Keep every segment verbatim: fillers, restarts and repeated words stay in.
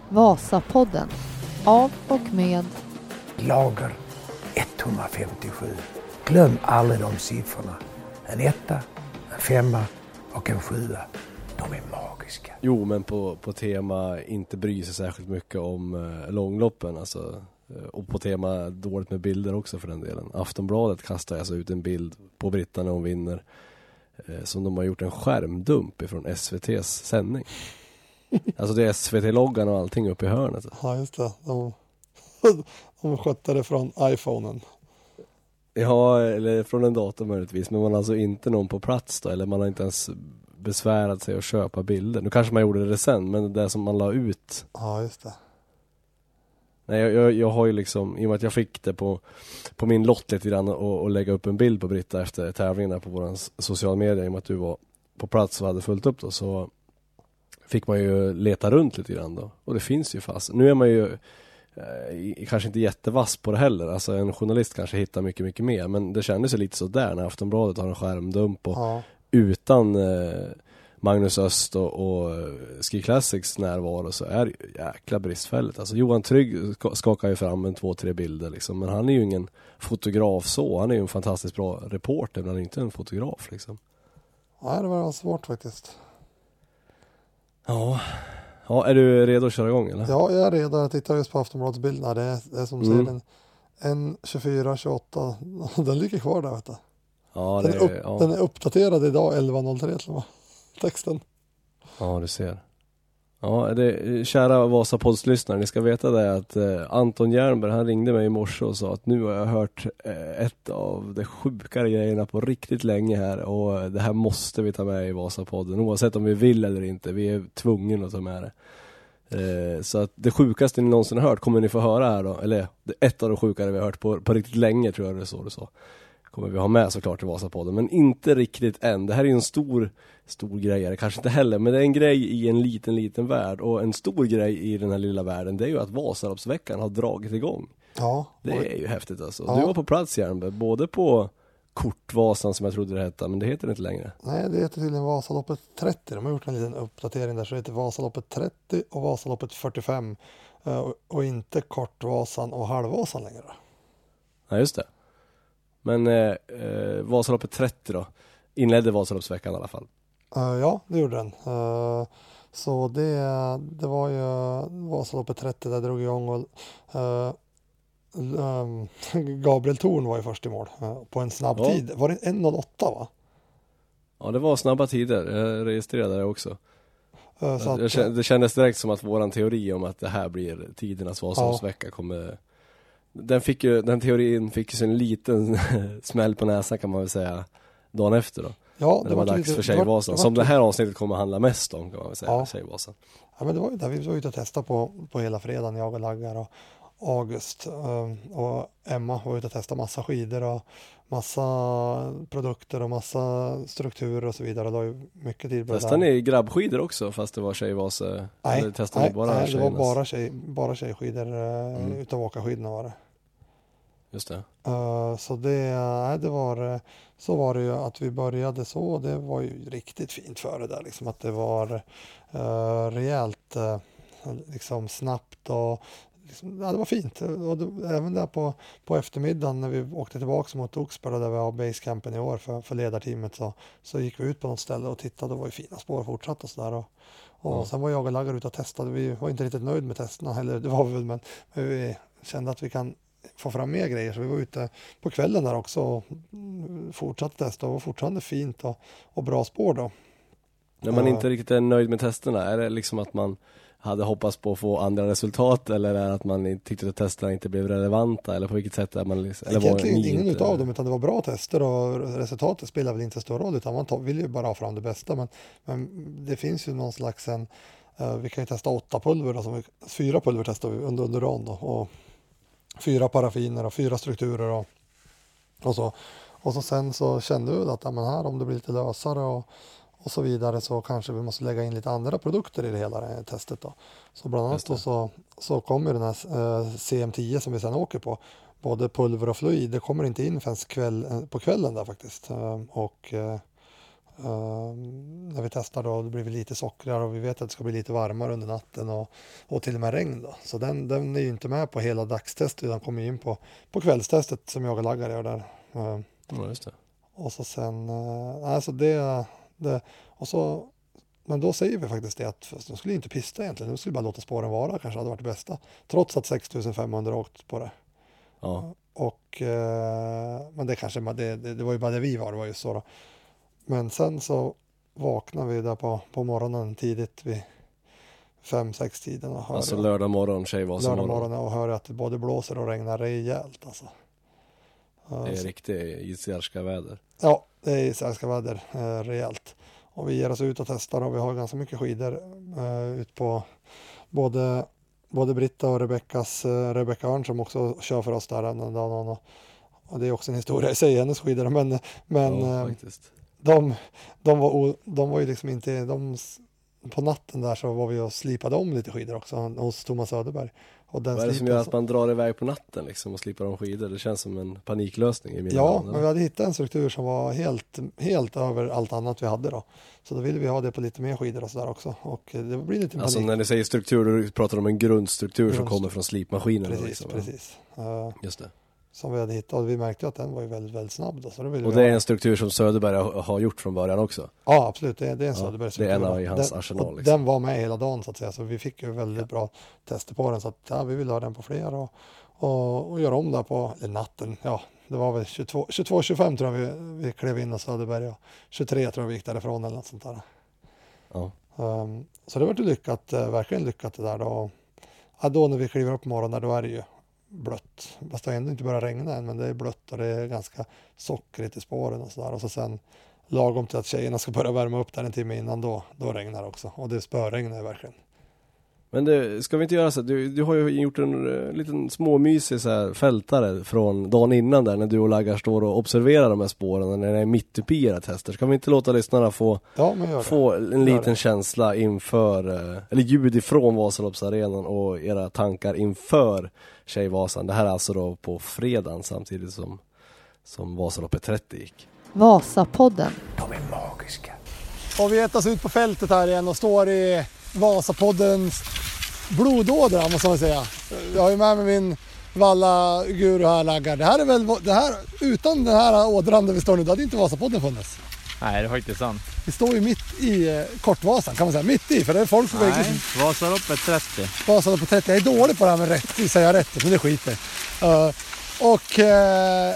Vasapodden av och med Lager etthundrafemtiosju. Glöm aldrig de siffrorna. En etta, en femma och en sjua. De är magiska. Jo, men på, på tema inte bry sig särskilt mycket om eh, långloppen. Alltså, eh, och på tema dåligt med bilder också för den delen. Aftonbladet kastar alltså ut en bild på Britta när hon vinner. Eh, som de har gjort en skärmdump ifrån S V T:s sändning. Alltså det är S V T-loggan och allting uppe i hörnet. Ja, just det. De, de skötte det från iPhonen. Ja, eller från en dator möjligtvis. Men man har alltså inte någon på plats då. Eller man har inte ens besvärat sig att köpa bilder. Nu kanske man gjorde det sen, men det som man la ut. Ja, just det. Nej, jag, jag, jag har ju liksom, i och med att jag fick det på, på min lott lite grann och, och lägga upp en bild på Britta efter tävlingen på våran sociala medier, i och med att du var på plats och hade fullt upp då, så fick man ju leta runt lite grann då. Och det finns ju fast. Nu är man ju eh, kanske inte jättevass på det heller. Alltså en journalist kanske hittar mycket, mycket mer. Men det kändes ju lite så där när Aftonbladet har en skärmdump och Ja. utan eh, Magnus Öst och, och Ski Classics närvaro så är det ju jäkla bristfälligt. Alltså Johan Trygg skakar ju fram en två, tre bilder liksom. Men han är ju ingen fotograf så. Han är ju en fantastiskt bra reporter, men han är inte en fotograf liksom. Nej, det var svårt faktiskt. Ja. Ja, är du redo att köra igång eller? Ja, jag är redo. Jag tittar just på Aftonbladsbilderna. Det är, det är som Mm. ser en, en tjugofyra tjugoåtta. Den ligger kvar där, vet du. Ja, Den det är, upp, är, ja. den är uppdaterad idag elva noll tre till och med. Texten. Ja, du ser. Ja, det, kära Vasapoddslyssnare, ni ska veta det att eh, Anton Jernberg, han ringde mig i morse och sa att nu har jag hört eh, ett av de sjukare grejerna på riktigt länge här, och det här måste vi ta med i Vasapodden, oavsett om vi vill eller inte. Vi är tvungna att ta med det. Eh, så att det sjukaste ni någonsin har hört kommer ni få höra här då, eller det är ett av de sjukare vi har hört på, på riktigt länge, tror jag det är så du sa. Kommer vi ha med såklart i Vasapodden, men inte riktigt än. Det här är ju en stor stor grej, är det kanske inte heller, men det är en grej i en liten liten värld, och en stor grej i den här lilla världen, det är ju att Vasaloppsveckan har dragit igång. Ja. Det är ju häftigt alltså. Ja. Du var på plats, Jernberg, både på Kortvasan som jag trodde det hette, men det heter det inte längre. Nej, det heter tydligen Vasaloppet trettio. De har gjort en liten uppdatering där, så det heter Vasaloppet trettio och Vasaloppet fyrtiofem eh, och, och inte Kortvasan och Halvvasan längre. Ja, just det. Men eh, eh, Vasaloppet trettio då inledde Vasaloppsveckan i alla fall. Uh, ja, det gjorde den. Uh, så det, det var ju Vasaloppet trettio där drog igång, och uh, um, Gabriel Thorn var ju först i mål uh, på en snabb Ja. tid. Var det en noll åtta, va? Ja, det var snabba tider. Jag registrerade det också. Uh, så Jag att, kände, det kändes direkt som att våran teori om att det här blir tidernas Vasaloppsvecka kommer... Den, fick ju, den teorin fick ju sig en liten smäll på näsan, kan man väl säga, dagen efter då. ja, Det, det var dags lite, för det var- Tjejvasan. det var- Som det här avsnittet kommer att handla mest om, kan man väl säga. Ja. Tjejvasan. Ja, men det var ju där vi var ute och testade på, på hela fredagen, jag och Laggar och August. Um, och Emma var ute och testade massa skidor och massa produkter och massa strukturer och så vidare. Och det var ju mycket tid på det Testade där. ni grabbskidor också, fast det var Tjejvasa? Nej, Eller testade nej, ni bara nej det var tjejernas? bara, tjej, bara tjejskidor uh, Mm. utav åkarskidorna var det. Just det. Uh, så det, nej, det var, eh, så var det ju att vi började så, det var ju riktigt fint för det där, liksom att det var uh, rejält uh, liksom snabbt och liksom, ja, det var fint. Och det, även där på, på eftermiddagen när vi åkte tillbaka mot Oxberg där vi har basecampen i år för, för ledarteamet, så, så gick vi ut på något ställe och tittade, och det var ju fina spår fortsatt och sådär. Och, och Ja. sen var jag och Laggar ute och testade, vi var inte riktigt nöjd med testerna heller, det var vi väl, men, men vi kände att vi kan få fram mer grejer, så vi var ute på kvällen där också och fortsatte testa, och fortfarande fint och, och bra spår då. När man Ja. inte riktigt är nöjd med testerna, är det liksom att man hade hoppats på att få andra resultat, eller är det att man inte tyckte att testerna inte blev relevanta, eller på vilket sätt är man liksom, eller Egentligen var ni ingen inte... utav dem, utan det var bra tester och resultatet spelar väl inte stor roll, utan man tar, vill ju bara ha fram det bästa, men, men det finns ju någon slags en, uh, vi kan ju testa åtta pulver då, som vi, fyra pulver testar vi under, under dagen då, och fyra paraffiner och fyra strukturer och, och så. Och så sen så kände vi att ja, men här, om det blir lite lösare och, och så vidare, så kanske vi måste lägga in lite andra produkter i det hela det här testet då. Så bland annat då så, så kommer den här eh, C M tio som vi sen åker på, både pulver och fluid, det kommer inte in förrän kväll, på kvällen där faktiskt. Eh, och eh, Uh, när vi testar då, då blir vi lite sockrigare och vi vet att det ska bli lite varmare under natten och, och till och med regn då. Så den, den är ju inte med på hela dagstestet utan kommer in på, på kvällstestet som jag och Laggar gör där. Uh, Ja, just det. och så sen, uh, alltså det, det, och så, men då säger vi faktiskt det att de skulle inte pista egentligen, de skulle bara låta spåren vara, kanske hade varit det bästa. Trots att sex tusen femhundra åkt på det. Ja. Och, uh, men det kanske, det, det, det var ju bara det vi var, det var ju så då. Men sen så vaknade vi där på, på morgonen tidigt vid fem sex tiden och hörde, Alltså lördag morgon, Tjejvasan lördag morgon. morgon och hörde att det både blåser och regnar rejält alltså. Det är riktigt isjärska väder. Ja, det är isjärska väder eh, rejält. Och vi ger oss ut och testar och vi har ganska mycket skidor eh, ut på både, både Britta och Rebeckas, eh, Rebecka Örn som också kör för oss där den dagen. Och, och det är också en historia i sig, hennes skidor. Men, men Ja, eh, faktiskt. De, de, var, o, de var ju liksom inte, de, på natten där så var vi och slipade om lite skidor också hos Thomas Söderberg. Och den Vad är det som slipen gör så- att man drar iväg på natten liksom och slipar om skidor? Det känns som en paniklösning i mina Ja, ögon. men vi hade hittat en struktur som var helt, helt över allt annat vi hade då. Så då ville vi ha det på lite mer skidor och sådär också. Och det blir lite panik. Alltså när ni säger struktur, då pratar de om en grundstruktur som Grundstruktur. kommer från slipmaskinen. Precis, liksom, ja. precis. Uh, Just det. som vi hade hittat och vi märkte att den var ju väldigt, väldigt snabb då. Så då ville Och vi det ha- är en struktur som Söderberg har- har gjort från början också. Ja, absolut. Det, det är en Ja, Söderberg det är en av i hans den, arsenal, och liksom. Den var med hela dagen så att säga. Så vi fick ju väldigt bra tester på den. Så att ja, vi ville ha den på fler och, och, och göra om där på eller natten. Ja, det var väl tjugotvå tjugofem tror jag vi, vi klev in hos Söderberg och tjugotre tror jag vi gick därifrån eller något sånt där. Ja. Um, så det var ju lyckat, uh, verkligen lyckat det där då. Ja, då när vi kliver upp på morgonen då är det ju blött. Fast det har ändå inte börjat regna än men det är blött och det är ganska sockrigt i spåren och sådär. Och så sen lagom till att tjejerna ska börja värma upp där en timme innan då, då regnar det också. Och det spöregnar verkligen. Men det, ska vi inte göra så? Du, du har ju gjort en uh, liten småmysig så här, fältare från dagen innan där när du och Laggar står och observerar de här spåren när det är mitt uppe i era tester. Ska vi inte låta lyssnarna få, Ja, men gör det. få en Gör liten det. känsla inför, uh, eller ljud ifrån Vasaloppsarenan och era tankar inför Tjejvasan. Det här är alltså då på fredagen samtidigt som, som Vasaloppet trettio gick. Vasapodden. De är magiska. Och vi ätas ut på fältet här igen och står i Vasapoddens blodådra måste man säga. Jag har ju med mig min valla guru här Laggar. Det här är väl, det här, utan den här ådran där vi står nu, då hade inte Vasapodden funnits. Nej, det är faktiskt sant. Vi står ju mitt i eh, Kortvasan kan man säga, mitt i, för det är folk på väg Nej, Vasaloppet trettio. Vasaloppet trettio. Jag är dålig på det här med rätt, säga rätt, men det skiter uh, Och uh,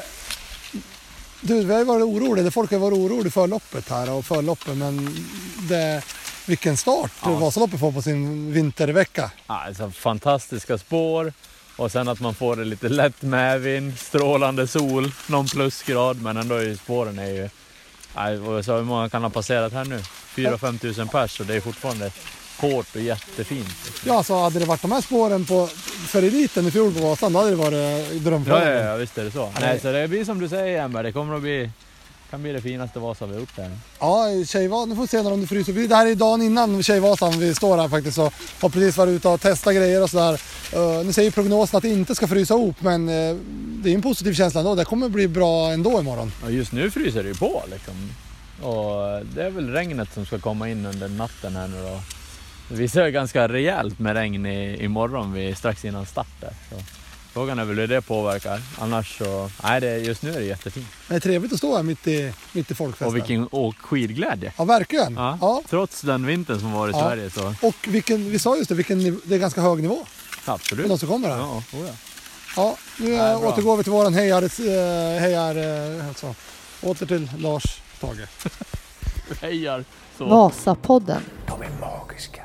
du, vi har ju varit oroliga, folk har varit oroliga för loppet här och för loppet, men det, vilken start Ja. Vasaloppet får på sin vintervecka. Alltså, fantastiska spår. Och sen att man får det lite lätt medvind, strålande sol, någon plusgrad. Men ändå är ju spåren är ju... Nej, vad sa hur många kan ha passerat här nu? fyra till fem tusen pers, och det är fortfarande hårt och jättefint. Ja, så hade det varit de här spåren på, för eliten i fjol på Vasan, då hade det varit drömfrågan. Ja, ja, ja, visst är det så. Nej, så det blir som du säger, Ember. Det kommer att bli... kan bli det finaste Vasa vi har gjort där. Ja, Tjejvasan, nu får vi se när om det fryser. Det här är dagen innan Tjejvasan vi står här faktiskt och har precis varit ute och testat grejer och sådär. Uh, nu säger prognosen att det inte ska frysa ihop, men uh, det är en positiv känsla ändå. Det kommer bli bra ändå imorgon. Ja, just nu fryser det ju på liksom. Och det är väl regnet som ska komma in under natten här nu då. Det visar ganska rejält med regn i, imorgon vid, strax innan start där. Så frågan är väl hur det påverkar. Annars så, nej det, just nu är det jättefint. Det är trevligt att stå här mitt i, mitt i folkfesten. Och vilken åk skidglädje. Ja, verkligen. Ja, Ja. trots den vintern som var i Ja. Sverige så Och vilken, vi sa just det, vilken, niv- det är ganska hög nivå. absolut. De som kommer här. Ja, oh ja. Ja, nu Ja, äh, bra. återgår vi till våran hejar, äh, hejar äh, alltså. Åter till Lars Tage. Hejar. Så. Vasapodden. De är magiska.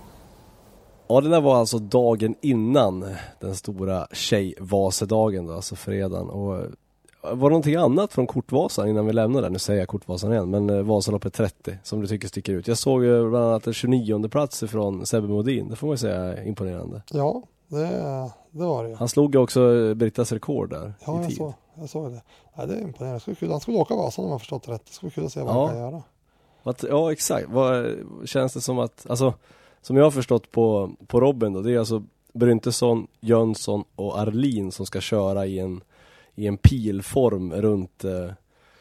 Ja, det där var alltså dagen innan den stora tjejvasedagen då, alltså fredagen. Och var det någonting annat från Kortvasan innan vi lämnar den? Nu säger jag Kortvasan igen, men eh, Vasaloppet trettio som du tycker sticker ut. Jag såg ju bland annat en tjugonionde plats från Sebbe Modin. Det får man ju säga är imponerande. Ja, det, det var det ju. Han slog ju också Brittas rekord där Ja, i jag tid. såg, jag såg det. Ja, det är imponerande. Det skulle kul. Han skulle åka Vasan om jag förstått det rätt. Det skulle kul att se vad Ja. han kan göra. Vad, ja, exakt. Vad känns det som att, alltså, som jag har förstått på, på Robin då, det är alltså Bryntesson, Jönsson och Arlin som ska köra i en, i en pilform runt, eh,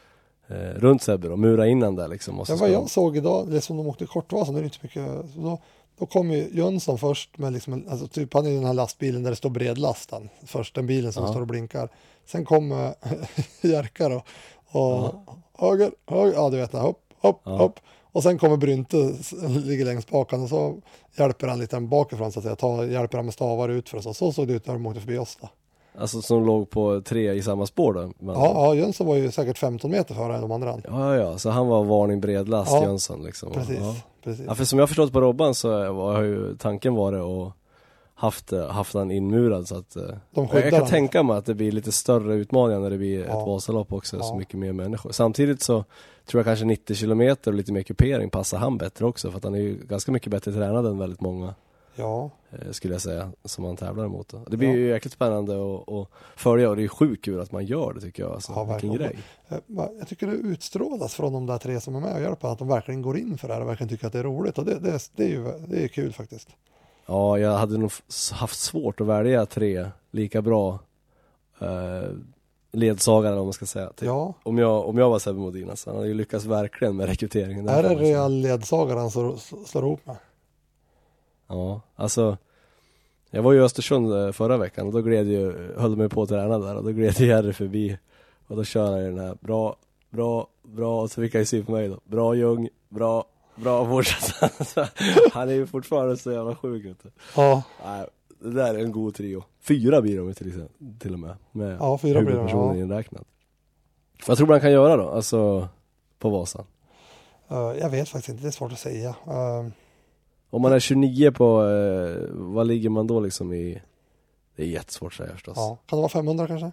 eh, runt Sebbe och mura innan där liksom. Och så Ja, ska vad de- jag såg idag, det som de åkte Kortvasan, det är inte mycket, så då, då kom ju Jönsson först med liksom, en- alltså typ han är i den här lastbilen där det står bredlastan, först den bilen som Ja. står och blinkar. Sen kom äh, Jerka då, och Ja. höger, höger, ja du vet, hopp, hopp, Ja. hopp. Och sen kommer Brynte, s- ligger längst bakan och så hjälper han lite bakifrån så att säga, ta, hjälper han med stavar ut för oss och så såg det ut när de åkte förbi oss då. Alltså som låg på tre i samma spår då? Men, Ja, ja, Jönsson var ju säkert femton meter före de andra. ja, ja, så han var varning bredlast, Ja, Jönsson liksom. Precis, Ja. precis. Ja, för som jag har förstått på Robban så var ju tanken var det att haft, haft han inmurad så att eh, De jag, jag skyddar kan han. tänka mig att det blir lite större utmaningar när det blir Ja. ett Vasalopp också, så Ja. mycket mer människor. Samtidigt så tror jag kanske nittio kilometer och lite mer kupering passar han bättre också, för att han är ju ganska mycket bättre tränad än väldigt många, Ja, eh, skulle jag säga, som han tävlar emot. Då. Det blir Ja. ju jäkligt spännande att, att följa, och det är sjukt kul att man gör det tycker jag. Alltså, Ja, vilken verkligen. grej. Eh, va- jag tycker det utstrålas från de där tre som är med och hjälper att de verkligen går in för det här och verkligen tycker att det är roligt. Och det, det, det är ju det är kul faktiskt. Ja, jag hade nog f- haft svårt att välja tre lika bra eh, ledsagare, om man ska säga. Typ. Ja, Om jag, om jag var Sebbe Modin, så han hade ju lyckats verkligen med rekryteringen. är det Därför, real ledsagaren som slår ihop med? Ja, alltså jag var ju i Östersund eh, förra veckan och då gled ju, höll mig på att träna där och då gled ju Jerry förbi och då kör han ju den här bra, bra, bra, och så fick jag ju se på mig då, bra Ljung, bra, bra fortsatt. Han är ju fortfarande så jävla sjuk, vet du. Ja, Nej, det där är en god trio. Fyra blir de ju till, exempel, till och med. Med Ja, fyra blir de, huvudpersonen ja. inräknat. Vad tror du han kan göra då? Alltså på Vasan. eh, jag vet faktiskt inte, det är svårt att säga. Eh, Om man är tjugonio på, eh, vad ligger man då liksom i? Det är jättesvårt att säga förstås. Ja, ja, kan det vara femhundra kanske?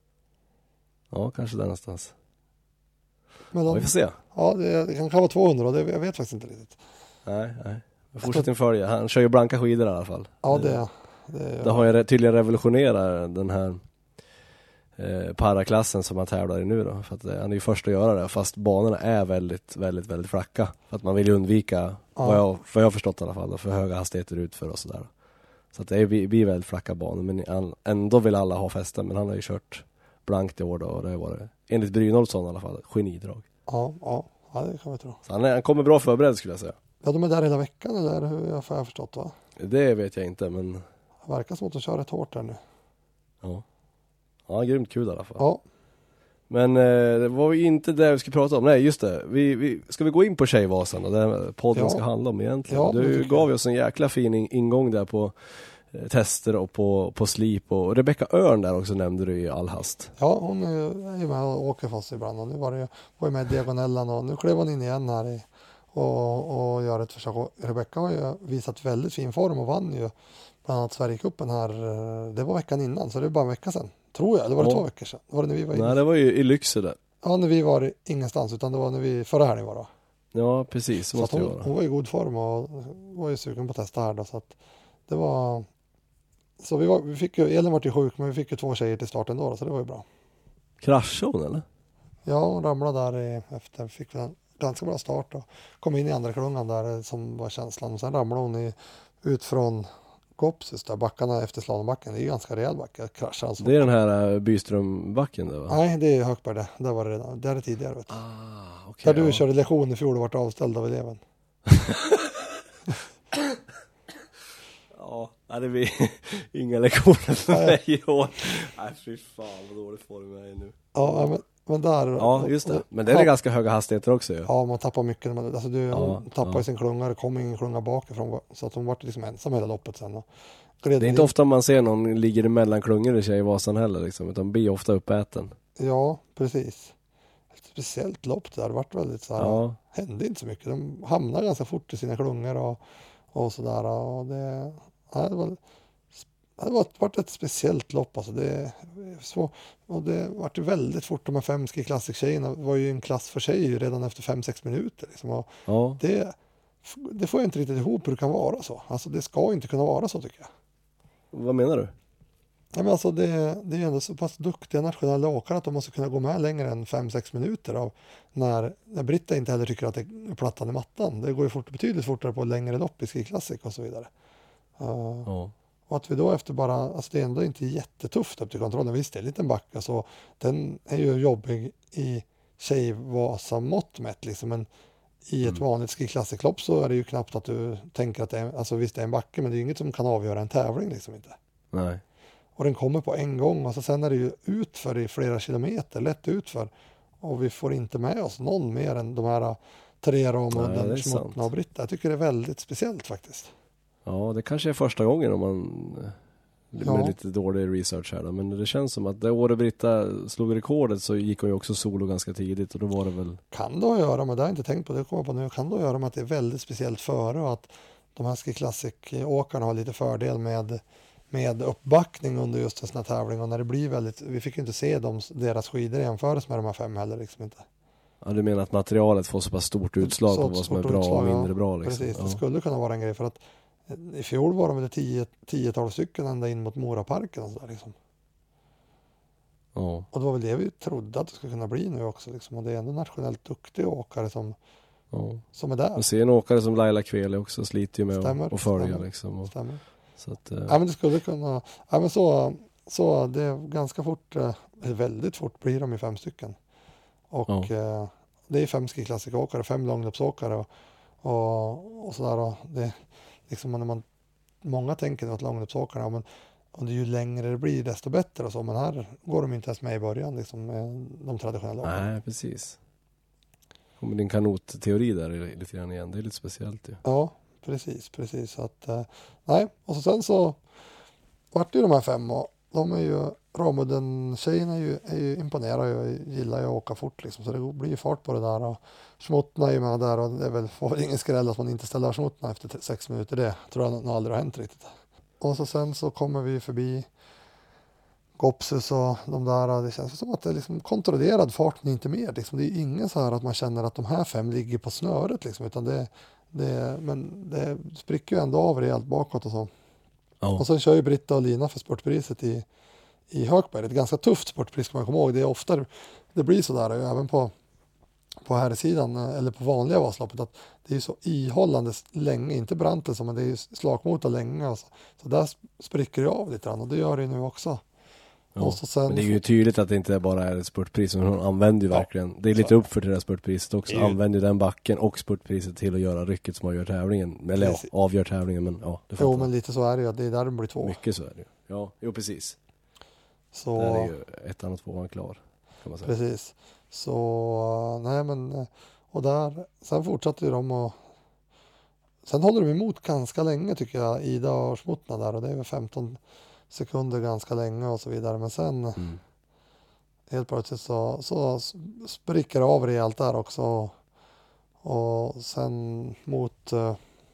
kanske där någonstans. Men Ja, de, vi får se. ja, det, det kan vara tvåhundra och det, jag vet faktiskt inte riktigt. Nej, nej. Fortsättning följa. Han kör ju blanka skidor i alla fall. Ja, det, det, Det har ju re- tydligen revolutionerat den här eh, paraklassen som han tävlar i nu då. För att eh, han är ju först att göra det, fast banorna är väldigt, väldigt, väldigt flacka. För att man vill ju undvika, Ja. vad, jag, vad jag har förstått i alla fall, då, för höga hastigheter ut för och sådär. Så att det är, blir väldigt flacka banor, men han, ändå vill alla ha fästen. Men han har ju kört blankt i år då, och det har varit, enligt Brynolfsson i alla fall, genidrag. ja, ja, ja, det kan vi tro. Så han, är, han kommer bra förberedd skulle jag säga. Ja, de är där hela veckan eller hur jag har jag förstått va? Det vet jag inte, men Det verkar som att de kör rätt hårt där nu. ja. Ja, grymt kul i alla fall. Ja, Men eh, det var ju inte det vi skulle prata om. Nej, just det. Vi, vi, ska vi gå in på Tjejvasan och det podden Ja. ska handla om egentligen? Ja, det du tycker gav jag. ju oss en jäkla fin in, ingång där på eh, tester och på, på slip. Och Rebecca Örn där också nämnde du i all hast. ja, hon är ju är ju med och åker för oss ibland och nu var det ju, var ju med i diagonellen och nu klev hon in igen här i, och, och gör ett försök. Och Rebecca har ju visat väldigt fin form och vann ju bland annat Sverigecupen här, eh, det var veckan innan så det är bara en vecka sedan. Tror jag, det var det Ja. två veckor sedan. Det var det när vi var Nej, inne. det var ju i Lycksele. Ja, när vi var ingenstans utan det var när vi, förra helgen var det. Ja, precis. Så Så att måste det hon, vara. hon var i god form och var ju sugen på att testa här då, så att det var så vi, var, vi fick ju, Elin var ju sjuk men vi fick ju två tjejer till starten då, så det var ju bra. Kraschade hon eller? Ja, hon ramlade där i, efter, fick vi en ganska bra start och kom in i andra klungan där som var känslan och sen ramlade hon i, ut från Gopsis där, backarna efter slalombacken, det är ju ganska rejäl backe, kraschade alltså. Det är den här uh, Byströmbacken där va? Nej, det är Högberg det, där var det redan, där är det tidigare vet du. Ah, okej. Där du ja. körde lektion i fjol och vart avställd av eleven. Ja, nej, det blir inga lektioner för Nej. mig i år. Nej, fy fan vad dålig form jag är nu. Ja, men, men där... Ja, just det. Men det är ja, ganska höga hastigheter också ju. Ja, man tappar mycket. När man, alltså du, Ja, hon tappar ja. ju sin klunga, det kom ingen klunga bakifrån. Så att hon var liksom ensam hela loppet sen. Och gled Det är in. inte ofta man ser någon ligger emellan klungor i Tjejvasan heller liksom, utan blir ofta uppäten. Ja, precis. Ett speciellt lopp där. Det vart väldigt så här, Ja. hände inte så mycket. De hamnade ganska fort i sina klungor och, och sådär. Och det, ja, det var... Det var varit ett speciellt lopp alltså. Det, så, och det vart ju väldigt fort. De här fem Ski Classic-tjejerna var ju en klass för sig redan efter fem sex minuter. Liksom. Och Ja. det, det får jag inte riktigt ihop hur det kan vara så. Alltså det ska inte kunna vara så tycker jag. Vad menar du? Ja, men alltså det, det är ju ändå så pass duktiga nationella åkare att de måste kunna gå med längre än fem sex minuter av när, när Britta inte heller tycker att det är plattan i mattan. Det går ju fort, betydligt fortare på längre lopp i Ski Classic och så vidare. Uh, Ja. Och att vi då efter bara, alltså det är ändå inte jättetufft upp till kontrollen. Visst, det är en liten backe så den är ju jobbig i Tjejvasa-mått mätt liksom, men i ett Mm. vanligt skiklassiklopp så är det ju knappt att du tänker att det är, alltså visst det är en backe, men det är inget som kan avgöra en tävling liksom inte. Nej. Och den kommer på en gång och så sen är det ju utför i flera kilometer, lätt utför. Och vi får inte med oss någon mer än de här tre Nej, det Ramudden, är Schmuttna sant. och Britta. Jag tycker det är väldigt speciellt faktiskt. Ja, det kanske är första gången om man med Ja. lite dålig research här då. Men det känns som att det året Britta slog rekordet så gick hon ju också solo ganska tidigt och då var det väl... Kan det ha att göra med, det har jag inte tänkt på, det kommer jag på nu, kan det ha att göra med att det är väldigt speciellt före och att de här Ski Classic-åkarna har lite fördel med, med uppbackning under just en sån här tävling och när det blir väldigt, vi fick ju inte se dem, deras skidor jämföras med de här fem heller liksom inte. Ja, du menar att materialet får så pass stort utslag Så på vad som är stort bra utslag, och mindre ja. bra liksom. Precis, det Ja. skulle kunna vara en grej för att i fjol var de väl tio, tiotal stycken ända in mot Moraparken och sådär liksom. Ja. Och det var väl det vi trodde att det skulle kunna bli nu också liksom. Och det är ändå nationellt duktiga åkare som, Ja. som är där. Och se en åkare som Laila Kveli också sliter ju med Stämmer, att- att följa stämmer. liksom. Och, Stämmer. så att, eh, Ja men det skulle kunna, ja men så, så det är ganska fort, eh, väldigt fort blir de ju fem stycken. Och Ja. eh, det är fem skiklassikåkare, fem långloppsåkare och, och, och sådär. Och det, liksom när man, många tänker att långloppsåkarna, ja, men och det är ju längre det blir desto bättre och så, men här går de inte ens med i början liksom, med de traditionella åkarna. nej, precis. Kommer din kanotteori där är lite grann igen. Det är lite speciellt ju. Ja, precis, precis. Så att, eh, nej, och så sen så vart det ju de här fem och de är ju, Ramudden-tjejerna är ju, är ju imponerade och gillar ju att åka fort liksom, så det blir ju fart på det där och Schmuttna är ju med där och det är väl, får väl ingen skräll att man inte ställer Schmuttna efter t- sex minuter, det tror jag nog aldrig har hänt riktigt. Och så sen så kommer vi förbi Gopsus och de där, det känns som att det är liksom kontrollerad fart men inte mer liksom. Det är ingen så här att man känner att de här fem ligger på snöret liksom, utan det, det men det spricker ju ändå av rejält bakåt och så. Ja. Och sen kör ju Britta och Lina för sportpriset i, i Hökberg. Ett ganska tufft sportpris ska man komma ihåg. Det är ofta det blir så där även på, på här sidan eller på vanliga Vasaloppet att det är så ihållande länge, inte brant som men det är ju slagmotor länge. Och så. så där spricker det av lite grann och det gör det nu också. Ja. Och så sen, Men det är ju tydligt att det inte bara är ett spurtpris, men hon använder ju Ja. verkligen, det är lite Så. upp för det där spurtpriset också, Det är ju- använder den backen och spurtpriset till att göra rycket som avgör tävlingen, eller ja, Precis. avgör tävlingen, men ja, det jo fattar men lite så är det ju, det är där de blir två. mycket så är det ju. Ja, jo precis. Så, Där är ju ettan och tvåan klar, kan man säga. precis. Så, nej men, och där, sen fortsatte ju de och sen håller de emot ganska länge tycker jag, Ida och Schmuttna där och det är väl femton sekunder ganska länge och så vidare. Men sen Mm. helt plötsligt så, så spricker det av rejält där också. Och sen mot, eh,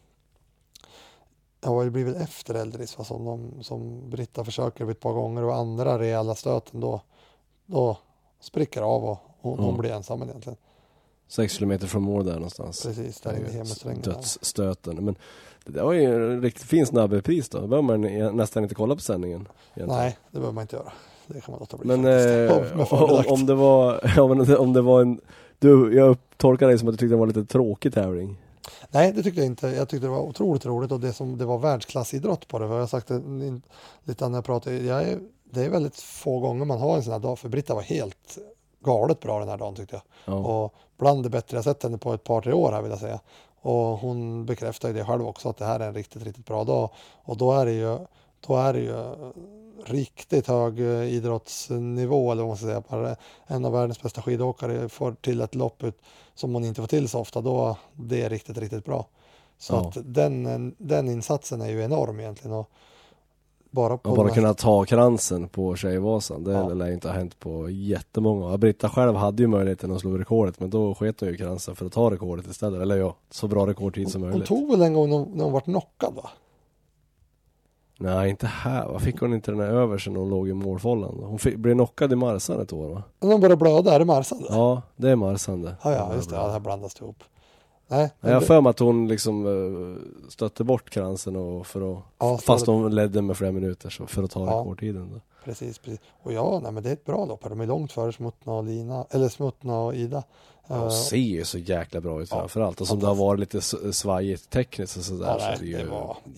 ja det blir väl efter Eldris va, som, de, som Britta försöker ett par gånger och andra rejäla stöten då, då spricker det av och hon, hon Ja. blir ensam egentligen. Sex kilometer från mål där någonstans. Precis, där inne i Hemmesträngen. Dödsstöten. Men det där var ju en riktigt fin snabbepris då. Då behöver man nästan inte kolla på sändningen. egentligen. Nej, det behöver man inte göra. Det kan man låta bli. Men faktiskt. eh, Med om, fördelakt. om det var ja, men om det var en du, jag tolkar dig som att du tyckte det var en lite tråkig tävling. Nej, det tyckte jag inte. Jag tyckte det var otroligt roligt och det som det var världsklassidrott på det. För jag har sagt det in- lite när jag pratade. Jag är, det är väldigt få gånger man har en sån här dag. För Britta var helt galet bra den här dagen tyckte jag. Ja. Och bland det bättre jag sett henne på ett par, tre år här vill jag säga. Och hon bekräftar ju det själv också att det här är en riktigt, riktigt bra dag. Och då är det ju, då är det ju riktigt hög eh, idrottsnivå eller vad man ska säga. Bara en av världens bästa skidåkare får till ett lopp ut som hon inte får till så ofta. Då det är riktigt, riktigt bra. Så Ja. att den, den insatsen är ju enorm egentligen. Och bara på Och bara de här- kunna ta kransen på Tjejvasan, det Ja. lär ju inte ha hänt på jättemånga. Ja, Britta själv hade ju möjligheten att slå rekordet, men då sket hon ju kransen för att ta rekordet istället. Eller ja, så bra rekordtid som hon möjligt. tog väl en gång när hon, när hon vart knockad va? Nej, inte här. Vad fick hon inte den här översen när hon låg i målfållan? Hon fick, blev knockad i Marsan ett år va? När hon började blöda, är det Marsan? Ja, Ja, det är Marsan det. ja, ja just det. Ja, det här blandas ihop. Nej, Jag har för mig att hon liksom uh, stötte bort kransen och för att, Ja, fast så- hon ledde med flera minuter så för att ta Ja. rekordtiden då. Precis, precis. Och ja, nej, men det är ett bra lopp. De är långt före Smuttna och Lina, eller Smuttna och Ida. Ja, Eh, hon ser ju så jäkla bra ut Ja, framförallt. Och som det har varit lite s- svajigt tekniskt och sådär. ja, så nej, är det ju det var,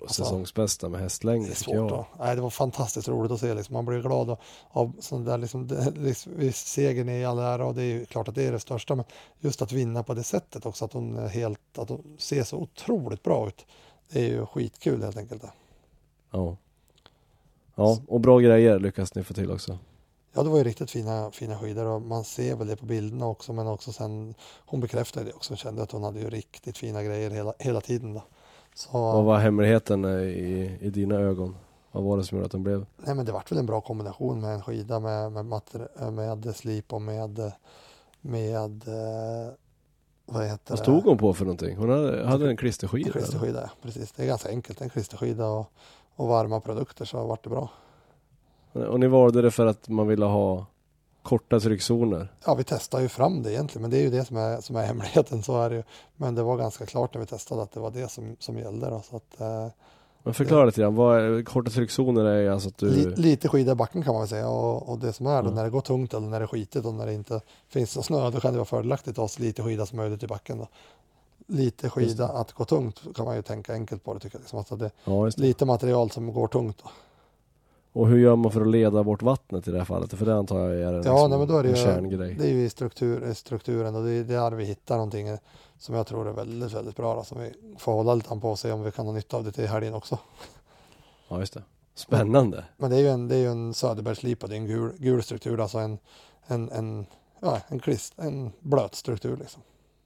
Alltså, säsongsbästa med hästlängder det är tycker svårt jag. då. Nej, det var fantastiskt roligt att se. Liksom. Man blir glad av, av sånt där. Liksom, det, liksom, visst, segern i all ära och det är ju klart att det är det största. Men just att vinna på det sättet också. Att hon, är helt, att hon ser så otroligt bra ut. Det är ju skitkul helt enkelt. Ja. Ja, och bra grejer lyckas ni få till också. Ja, det var ju riktigt fina, fina skidor och man ser väl det på bilderna också. Men också sen, hon bekräftade det också. Hon kände att hon hade ju riktigt fina grejer hela, hela tiden då. Så, Vad var hemligheten i, i dina ögon? Vad var det som gjorde att de blev? nej, men det var väl en bra kombination med en skida med, med, mater, med slip och med, med eh, vad heter Vad det? stod hon på för någonting? Hon hade, hade en klisterskida. En klisterskida, ja, precis. Det är ganska enkelt. En klisterskida och, och varma produkter, så vart det bra. Och ni valde det för att man ville ha korta tryckzoner? Ja, vi testar ju fram det egentligen, men det är ju det som är, som är hemligheten, så är det ju. Men det var ganska klart när vi testade att det var det som, som gällde då, så att eh, Men förklara lite grann, vad är, korta tryckzoner är alltså att du... Li, lite skida i backen kan man väl säga, och, och det som är då, Mm. när det går tungt eller när det är skitigt och när det inte finns någon snö, då kan det vara fördelaktigt att ha så lite skida som möjligt i backen då. Lite skida att gå tungt kan man ju tänka enkelt på det, tycker jag. Liksom. Alltså det, Ja, just det. lite material som går tungt då. Och hur gör man för att leda bort vattnet i det här fallet? För det antar jag är en, Ja, liksom, nej, men då är det en ju, kärngrej. det är ju i struktur, i strukturen, och det är där vi hittar någonting som jag tror är väldigt, väldigt bra då, som vi får hålla lite på och se om vi kan ha nytta av det till helgen också. Ja, just det. Spännande. Men det är ju en, det är ju en Söderbergslipa, det är en gul, gul struktur, alltså en, en, en, ja, en, klist, en blöt struktur liksom.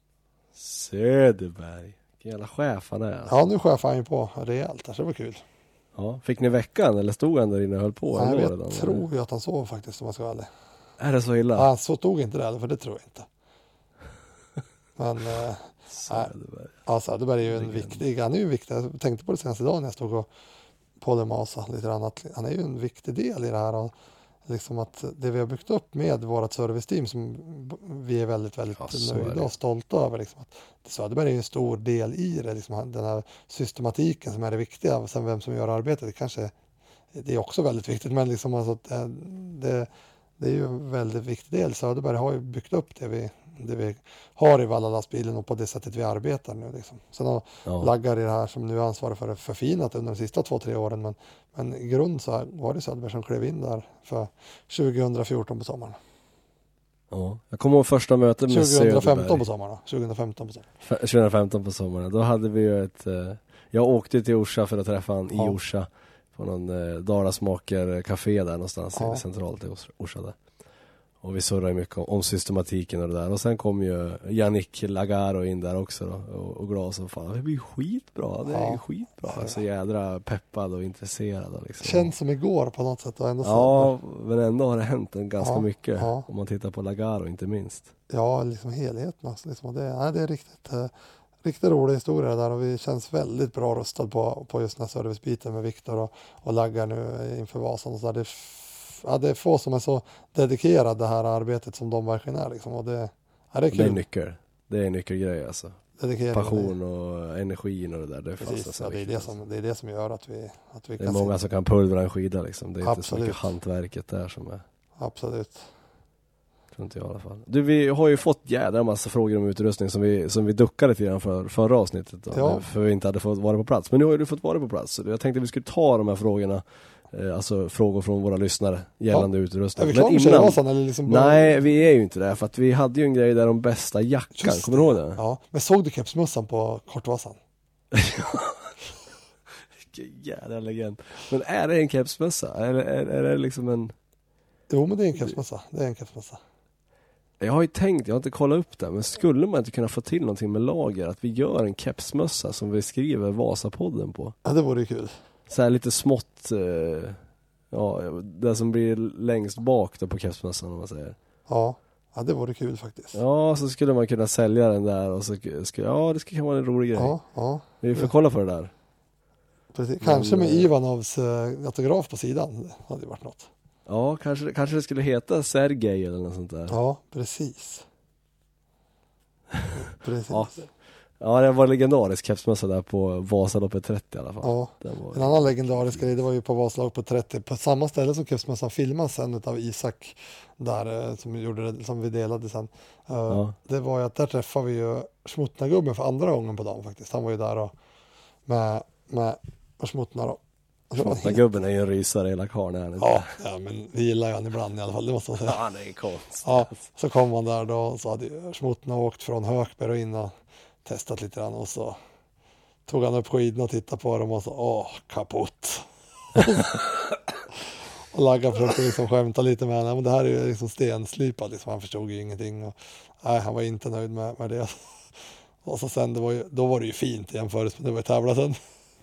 Söderberg. Vilken jävla chef han är. Alltså. Ja, nu chefar han ju på rejält, så det var kul. Ja. Fick ni veckan eller stod han där inne och höll på? Nej, ändå jag redan, tror eller? ju att han sov faktiskt, om man ska vara ärlig. Är det så illa? Ja, så tog inte det, för det tror jag inte. Men äh, Söderberg. ja, Söderberg är ju en Legend. viktig, han är ju viktig. Jag tänkte på det senaste dagen när jag stod och polymasa lite grann, att han är ju en viktig del i det här. Och liksom att det vi har byggt upp med vårt serviceteam, som vi är väldigt, väldigt Ja, så är nöjda det. och stolta över. Liksom, att Söderberg är ju en stor del i det, liksom, den här systematiken som är det viktiga. Och sen vem som gör arbetet, det kanske det är också väldigt viktigt, men liksom alltså att det, det, det är ju en väldigt viktig del. Söderberg har ju byggt upp det vi, det vi har i Valla-lastbilen och på det sättet vi arbetar nu. Liksom. Sen har Ja. Laggar i det här som nu är ansvarig för det förfinat under de sista två, tre åren, men, men i grund så var det Söderberg som klev in där för tjugohundrafjorton på sommaren. Ja. Jag kommer ihåg första mötet med tjugohundrafemton Söderberg. på sommaren. tjugohundrafemton på sommaren. F- tjugohundrafemton på sommaren. Då hade vi ju ett... Eh, jag åkte till Orsa för att träffa han i Ja. Orsa. På någon eh, Dalasmaker café där någonstans Ja. i centralt i Orsa- Orsa där. Och vi surrade mycket om, om systematiken och det där. Och sen kom ju Yannick Lagaro in där också då, och, och glad som fan. Det blir skitbra, det är Ja. ju skitbra. Så jädra peppad och intresserad. Och liksom. Känns som igår på något sätt. Och ändå så, Ja, men ändå har det hänt en ganska Ja, mycket. ja. Om man tittar på Lagaro inte minst. ja, liksom helheten. Alltså, liksom, det, nej, det är riktigt, eh, riktigt rolig historia det där, och vi känns väldigt bra rustad på, på just den här servicebiten med Viktor och, och Laggar nu inför Vasan. Och så där. Det, är f- ja, det är få som är så dedikerade det här arbetet som de verkligen är. Liksom, och det, ja, det är Det är kul. nyckel. Det är en nyckelgrej alltså. Dedikeringen, Passion och energin och det där. Det är, Precis, fast ja, det, är viktigt, det, som, det är det som gör att vi, att vi det är kan många se. som kan pulvra en skida liksom. Det är inte så Absolut. mycket hantverket där som är. Absolut. Tror inte jag i alla fall. Du, vi har ju fått jädra massa frågor om utrustning som vi, som vi duckade lite grann för förra avsnittet då, Ja. för vi inte hade fått vara på plats. Men nu har ju du fått vara på plats. Så jag tänkte att vi skulle ta de här frågorna, eh, alltså frågor från våra lyssnare gällande Är utrustning. vi klara med Tjejvasan eller liksom bara- Nej, vi är ju inte det, för att vi hade ju en grej där om bästa jackan, Just kommer du ihåg det? Ja, men såg du kepsmössan på Kortvasan? Vilken jävla legend. Men är det en kepsmössa? Eller är, är det liksom en... Jo, men det är en kepsmössa. Det är en kepsmössa. Jag har ju tänkt, jag har inte kollat upp det, men skulle man inte kunna få till någonting med lager, att vi gör en kepsmössa som vi skriver Vasapodden på? Ja, det vore ju kul. Så här lite smått, eh, ja, det som blir längst bak då på kepsmössan, om man säger. Ja, ja det vore kul faktiskt. Ja, så skulle man kunna sälja den där och så skulle, ja, det skulle vara en rolig grej. Ja, ja. Vi får kolla på det där. Precis. Kanske med eh, Ivanovs uh, autograf på sidan. Det hade ju varit något. Ja, kanske, kanske det skulle heta Sergej eller något sånt där. Ja, precis. Precis. Ja. Ja. Ja, det var legendarisk kepsmössa där på Vasaloppet trettio i alla fall. Ja. Den var... En annan legendarisk grej, det var ju på Vaslag på trettio. På samma ställe som kepsmössan filmas sen av Isak. Där eh, som, gjorde det, som vi delade sen. Uh, Ja. Det var ju att där träffade vi ju Smutnagubben för andra gången på dagen faktiskt. Han var ju där och med, med och Smutna då. Och så var han Smottna helt- gubben är ju en rysare, hela karln är han inte? Ja, ja, men vi gillar ju han ibland i alla fall, det måste man säga. Ja, han är konst. Ja, så kom han där då och så hade ju Smutna åkt från Hökberg och in och testat lite grann och så tog han upp skidorna och tittade på dem och så, åh, kaputt. Och Lagga försökte liksom skämta lite med honom, men det här är ju liksom stenslipat, liksom. Han förstod ju ingenting och nej, han var inte nöjd med, med det. Och så sen, det var ju, då var det ju fint i jämförelse med det var ju tävlat sen.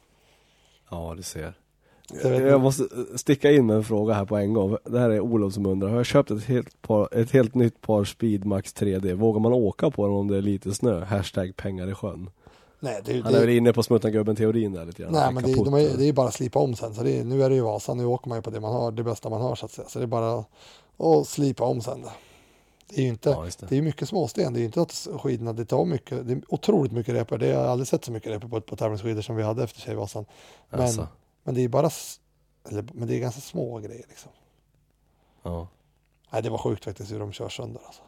Ja, du ser. Jag vet Jag måste sticka in med en fråga här på en gång. Det här är Olof som undrar. Har jag köpt ett helt, par, ett helt nytt par Speedmax tre D? Vågar man åka på dem om det är lite snö? Hashtag pengar i sjön. Nej, det, Han är väl det, inne på Smutna-gubben-teorin där lite grann. nej, men det, Kaputt. de är, det är ju bara att slipa om sen. Så det är, nu är det ju Vasa, nu åker man ju på det man har, det bästa man har så att säga. Så det är bara att slipa om sen. Det är ju inte, Ja, just det. det är ju mycket småsten. Det är ju inte att skidorna, det tar mycket, det är otroligt mycket repor. Det har jag aldrig sett så mycket repor på, på tävlingsskidor som vi hade efter Tjejvasan. Men, Alltså, men det är bara, s- eller, men det är ganska små grejer liksom. ja. Nej, det var sjukt faktiskt hur de kör sönder alltså.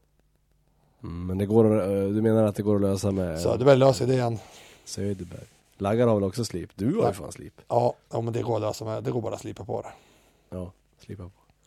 Mm, men det går, att- du menar att det går att lösa med Söderberg löser det igen. Söderberg? Laggar har väl också slip? Du har ju Nej. fan slip. Ja, ja, men det går att lösa med, det går bara att slipa på det. Ja, slipa på.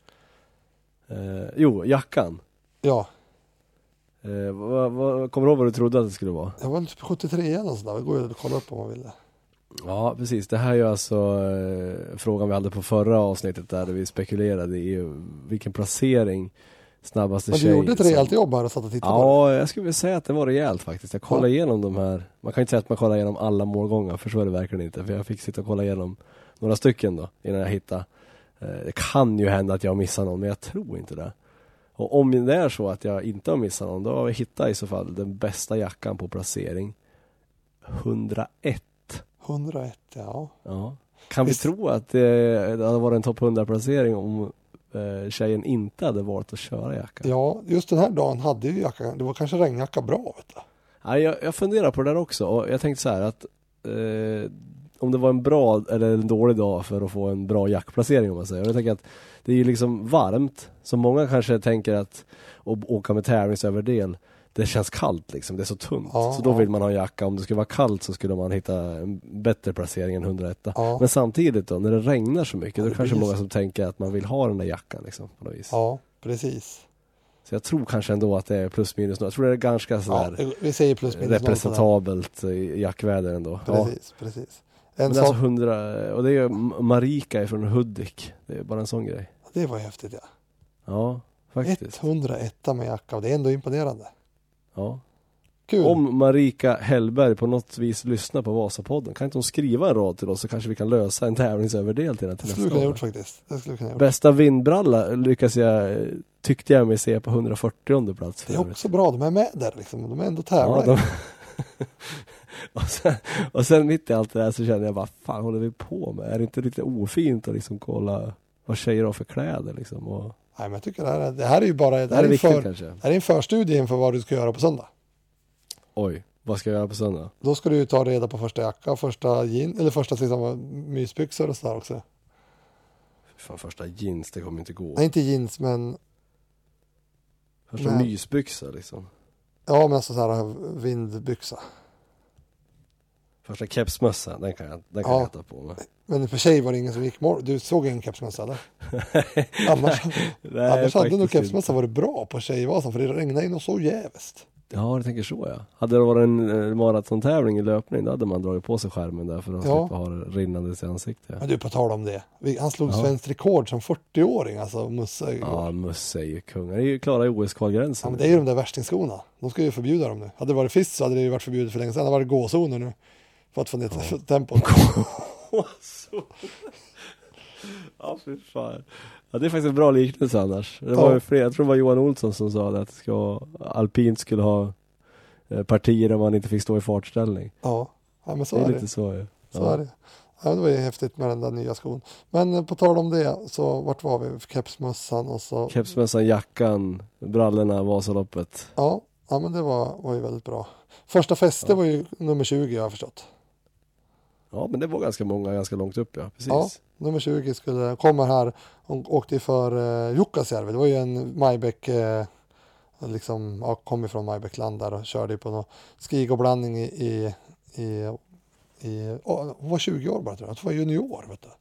Eh, jo, jackan. Ja, Eh, vad, vad, kommer du ihåg vad du trodde att det skulle vara? jag var typ sjuttiotre igen och sådär. Det går ju att kolla upp om man vill det. Ja, precis. Det här är ju alltså eh, frågan vi hade på förra avsnittet där vi spekulerade i vilken placering snabbaste Men du tjej gjorde ett som- rejält jobb här och satt och tittade på det. Ja, jag skulle vilja säga att det var rejält faktiskt. Jag kollade Ja. igenom de här. Man kan inte säga att man kollar igenom alla målgångar, för så är det verkligen inte. För jag fick sitta och kolla igenom några stycken då, innan jag hittade. Eh, det kan ju hända att jag missar någon, men jag tror inte det. Och om det är så att jag inte har missat någon, då har vi hittat i så fall den bästa jackan på placering. hundraett. hundraett, ja. Ja. Kan Visst. vi tro att det, det hade varit en topp hundra-placering om eh, tjejen inte hade valt att köra jackan? Ja, just den här dagen hade ju jackan, det var kanske regnjacka bra, vet du. Ja, jag, jag funderar på det där också, och jag tänkte så här att eh, om det var en bra eller en dålig dag för att få en bra jackplacering, om man säger. Och jag tänker att det är ju liksom varmt, så många kanske tänker att å- åka med tävlingsöverdel, det känns kallt liksom, det är så tunt. Ja, så då ja. vill man ha en jacka. Om det skulle vara kallt så skulle man hitta en bättre placering än hundraett. Ja. Men samtidigt då, när det regnar så mycket, Ja, då det kanske blir många så. som tänker att man vill ha den där jackan liksom, på något vis. Ja, precis. Så jag tror kanske ändå att det är plus minus noll. Jag tror det är ganska Ja, sådär vi säger plus minus noll på det här. representabelt i jackväder ändå. Ja. Precis, precis. Men En det är alltså sak, hundra, och det är ju Marika från Hudik. Det är bara en sån grej. det var häftigt, ja. Ja, faktiskt. etthundraett med jacka, och det är ändå imponerande. Ja. Kul. Om Marika Hellberg på något vis lyssnar på Vasapodden, kan inte hon skriva en rad till oss, så kanske vi kan lösa en tävlingsöverdel till den till det skulle nästa vi kunna år. gjort faktiskt. Det skulle vi kunna gjort. Bästa vindbralla lyckas jag, tyckte jag mig se på hundrafyrtionde plats. Det är också bra, de är med där liksom. De är ändå Ja, tävlare. de... och, sen, och sen mitt i allt det där så känner jag bara, fan håller vi på med? Är det inte lite ofint att liksom kolla vad tjejer har för kläder liksom? Och... Nej, men jag tycker det här, är- det här är ju bara det Det här här är är en viktigt för, kanske. det här är en förstudie inför vad du ska göra på söndag. Oj, vad ska jag göra på söndag? Då ska du ju ta reda på första jacka, första jean, eller första liksom, mysbyxor och sådär också. Fan, första jeans, det kommer inte gå. Nej, inte jeans, men Första nej. mysbyxa liksom. ja, men alltså så här vindbyxa. Första kepsmössa, den kan jag, den kan Ja. jag ta på mig. Men för sig var det ingen som gick mor- Du såg ingen kepsmössa eller? Annars, Nej, annars hade nog faktiskt kepsmössa inte. varit bra på Tjejvasan, för det regnade in och så jävligt. Ja, jag tänker så ja. Hade det varit en eh, maratontävling i löpning, då hade man dragit på sig skärmen där för att Ja. slippa ha det rinnande i ansiktet. Men du, på tal om det. Vi- Han slog Ja. svenskt rekord som fyrtio-åring, alltså Musse igår. Ja, Musse är ju kung. Han är ju klara i O S-kvalgränsen. Ja, men det är ju de där värstingskorna. De ska ju förbjuda dem nu. Hade det varit fisk så hade det ju varit förbjudet för länge sedan. Det hade varit gåzoner nu. För att få ner Ja. tempot. Ja, fy fan. Ja, det är faktiskt en bra liknelse annars. Det Ja. var ju fler, jag tror det var Johan Olsson som sa det, att det ska, alpint skulle ha eh, partier där man inte fick stå i fartställning. Ja, ja men så Det är är det. lite så ju. Så är det. Ja, det var ju häftigt med den där nya skon. Men eh, på tal om det, så vart var vi? Kepsmössan och så. Kepsmössan, jackan, brallorna, Vasaloppet. Ja, ja men det var, var ju väldigt bra. Första fäste Ja. var ju nummer tjugo, jag har förstått. Ja, men det var ganska många, ganska långt upp, ja. Precis. Ja, nummer tjugo skulle, kommer här och åkte för eh, Jukkasjärvi. Det var ju en Majbäck, eh, liksom, ja, kom ifrån Majbäckland där och körde ju på någon skig och blandning i, i, i I, oh, hon var tjugo år bara tror jag. Hon var junior, vet du.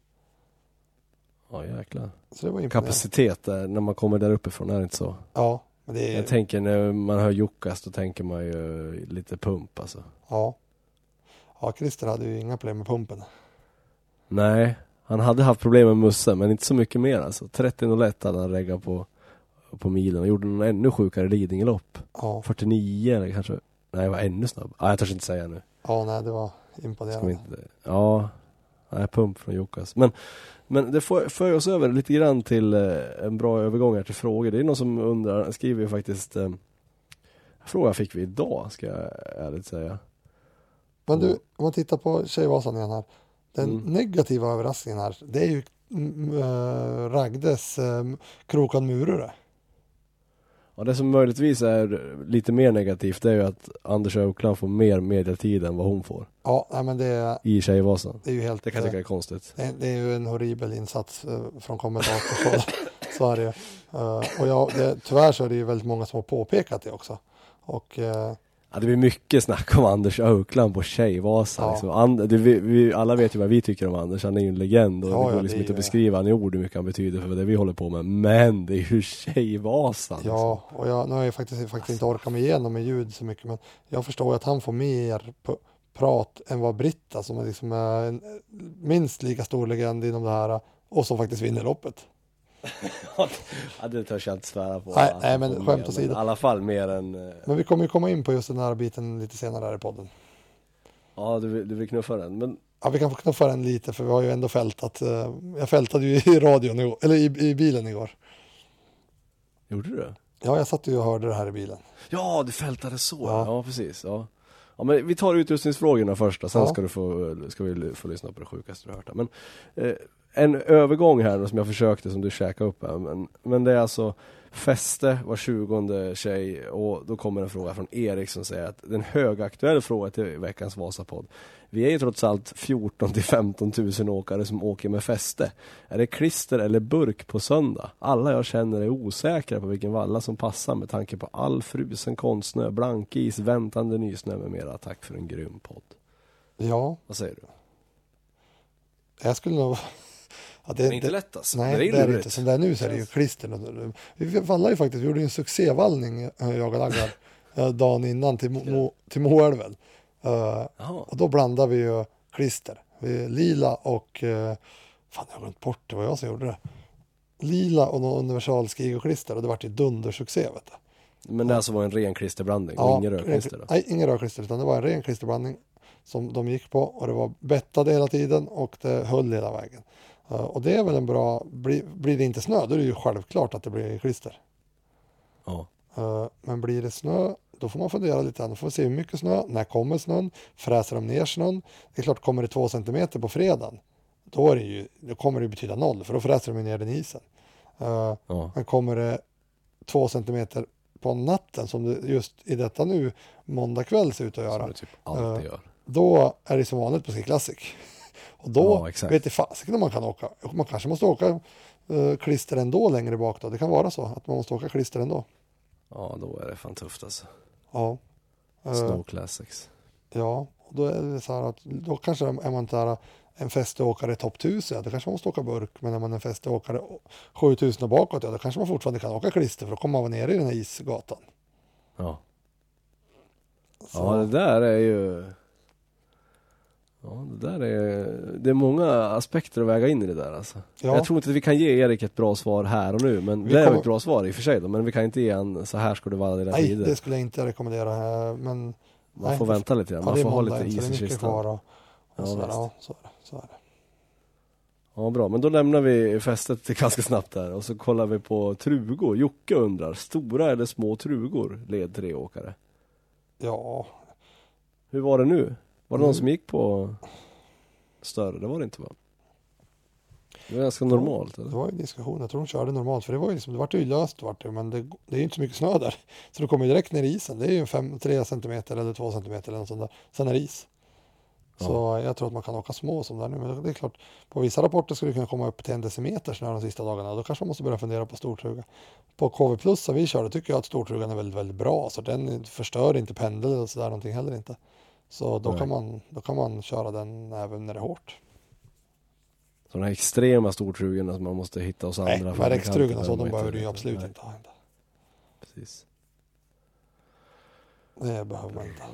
Ja, jäklar. Så det var imponerande. Kapacitet där, när man kommer där uppifrån, är det inte så? Ja, men det är... Jag tänker när man hör Jukkas, då tänker man ju lite pump alltså. Ja. Ja, Christer hade ju inga problem med pumpen. Nej, han hade haft problem med Musse, men inte så mycket mer alltså. trettio noll ett hade han reggat på, på milen och gjorde någon ännu sjukare Lidingölopp. Ja. fyrtionio eller kanske, nej det var ännu snabb. Ja, jag törs inte säga nu. Ja, nej, det var Ska imponerande. vi inte, ja, nej, pump från Jukkas. Men, men det får, för oss över lite grann till eh, en bra övergång här till frågor. Det är någon som undrar, skriver ju faktiskt, eh, frågan fick vi idag, ska jag ärligt säga. Men du, om man tittar på Tjejvasan igen här. Den Mm. negativa överraskningen här, det är ju äh, Ragdes äh, Krokan Murure. Ja, det som möjligtvis är lite mer negativt, det är ju att Anders Ökland får mer mediatid än vad hon får Ja, nej, men det är, i Tjejvasan. det är ju helt... Det kan jag tycka är konstigt. Det, det är ju en horribel insats äh, från kommentatorshåll. Så är det. Uh, och ja, det, tyvärr så är det ju väldigt många som har påpekat det också. Och... Uh, Ja, det blir mycket snack om Anders Ökland på Tjejvasan. Ja. Liksom. And, det, vi, vi, alla vet ju vad vi tycker om Anders. Han är ju en legend och Ja, det går ja, liksom det är inte att ju- beskriva han i ord hur mycket han betyder för det vi håller på med. Men det är ju Tjejvasan. ja, och jag, nu har jag faktiskt, faktiskt inte orkat mig igenom med ljud så mycket, men jag förstår ju att han får mer p- prat än vad Britta, som är liksom är en minst lika stor legend inom det här och som faktiskt vinner loppet. Ja, det törs jag inte svära på. Nej, att nej, han men får skämt mer, åsido. men I alla fall mer än... eh, Men vi kommer ju komma in på just den här biten lite senare här i podden. Ja, du, vill- du vill knuffa den. Men Ja, vi kan få knuffa den lite, för vi har ju ändå fältat. eh, Jag fältade ju i radion igår, eller i, i bilen igår. gjorde du? Ja, jag satt ju och hörde det här i bilen. Ja, du fältade så. Ja. Ja, precis. Ja. Ja, men vi tar utrustningsfrågorna först och sen Ja. ska, du få, ska vi få lyssna på det sjukaste du hört. Men eh, en övergång här då, som jag försökte, som du käkade upp här. Men, men det är alltså fäste var tjugonde tjej, och då kommer en fråga från Erik som säger att den högaktuella fråga till veckans Vasapodd. Vi är ju trots allt fjorton till femton tusen åkare som åker med fäste. Är det klister eller burk på söndag? Alla jag känner är osäkra på vilken valla som passar med tanke på all frusen konstsnö, blankis, väntande nysnö med mera. Tack för en grym podd. Ja, Vad säger du? jag skulle nog... Ja, Det är inte lätt alltså. Nej, det är, det är det lurigt. inte. Som det är nu så är det ju klister. Vi vallade ju faktiskt, vi gjorde ju en succévallning, eh, jag och Ragnar, eh, dagen innan till, Mo- Mo, till Moälven. Eh, Jaha. och då blandade vi ju klister. Vi, lila och... Eh, fan, jag har glömt bort det, var jag som gjorde det. Lila och någon universal skig-klister, och det var ju dundersuccé, vet du. Men det alltså var en ren klisterblandning och ingen ren- rödklister då? Nej, ingen rödklister, utan det var en ren klisterblandning som de gick på, och det var bettade hela tiden och det höll hela vägen. Uh, och det är väl en bra, blir, blir det inte snö, då är det ju självklart att det blir klister. Ja. Uh, men blir det snö, då får man fundera lite grann. Då får vi se hur mycket snö, när kommer snön, fräser de ner snön? Det är klart, kommer det två centimeter på fredagen, då, är det ju, då kommer det betyda noll, för då fräser de ner den isen. Uh, Ja. men kommer det två centimeter på natten, som det just i detta nu måndag kväll ser ut att Som göra, det typ alltid Ja. gör. då är det som vanligt på Ski Classic. Och då Ja, exakt. vet jag fasiken om man kan åka. Man kanske måste åka uh, klister ändå längre bak då. Det kan vara så att man måste åka klister ändå. Ja, då är det fan tufft alltså. Ja. Uh, Snow Classics. ja, och då är det så här att då kanske är man inte här en fästeåkare i topp tusen, då kanske man måste åka burk. Men när man är en fästeåkare sjutusen och bakåt, ja, då kanske man fortfarande kan åka klister, för då kommer man ner i den här isgatan. Ja. Så, Ja, det där är ju... Ja, det där är... Det är många aspekter att väga in i det där alltså. ja, Jag tror inte att vi kan ge Erik ett bra svar här och nu, men Vi det är kommer- ett bra svar i och för sig då, men vi kan inte ge en så här ska du vara dina nej, tider. det skulle jag inte rekommendera. eh, Men Man nej, får det- vänta lite grann, ja, man det är får ha måndag lite än, så is det är i mycket kistan. kvar. Och, Ja, och så, där, visst. ja, så är det. Så är det. Ja, bra, men då lämnar vi fästet ganska snabbt där och så kollar vi på trugor. Jocke undrar, stora eller små trugor led tre åkare? Ja, Hur var det nu? Var det någon Mm. som gick på större? Det var det inte, va? Det var ganska normalt, det eller? var ju diskussion. Jag tror de körde normalt, för det var ju liksom, det vart ju löst, vart det, men det, det är ju inte så mycket snö där. Så du kommer ju direkt ner i isen. Det är ju fem, tre centimeter eller två centimeter eller något sånt där. Sen är det is. Så jag tror att man kan åka små som där nu. Men det är klart, på vissa rapporter skulle det kunna komma upp till en decimeter snö de sista dagarna. Då kanske man måste börja fundera på stortruga. På K V plus som vi körde tycker jag att stortrugan är väldigt, väldigt bra. Så den förstör inte pendel eller sådär någonting heller inte. Så då Nej. kan, man, då kan man köra den även när det är hårt. Så de här extrema stortrugorna som man måste hitta hos andra. Nej, men fabrikanter Rex-trugorna så, behöver de man behöver inte- du ju absolut Nej, inte ha. Inte. Precis. Det behöver man inte.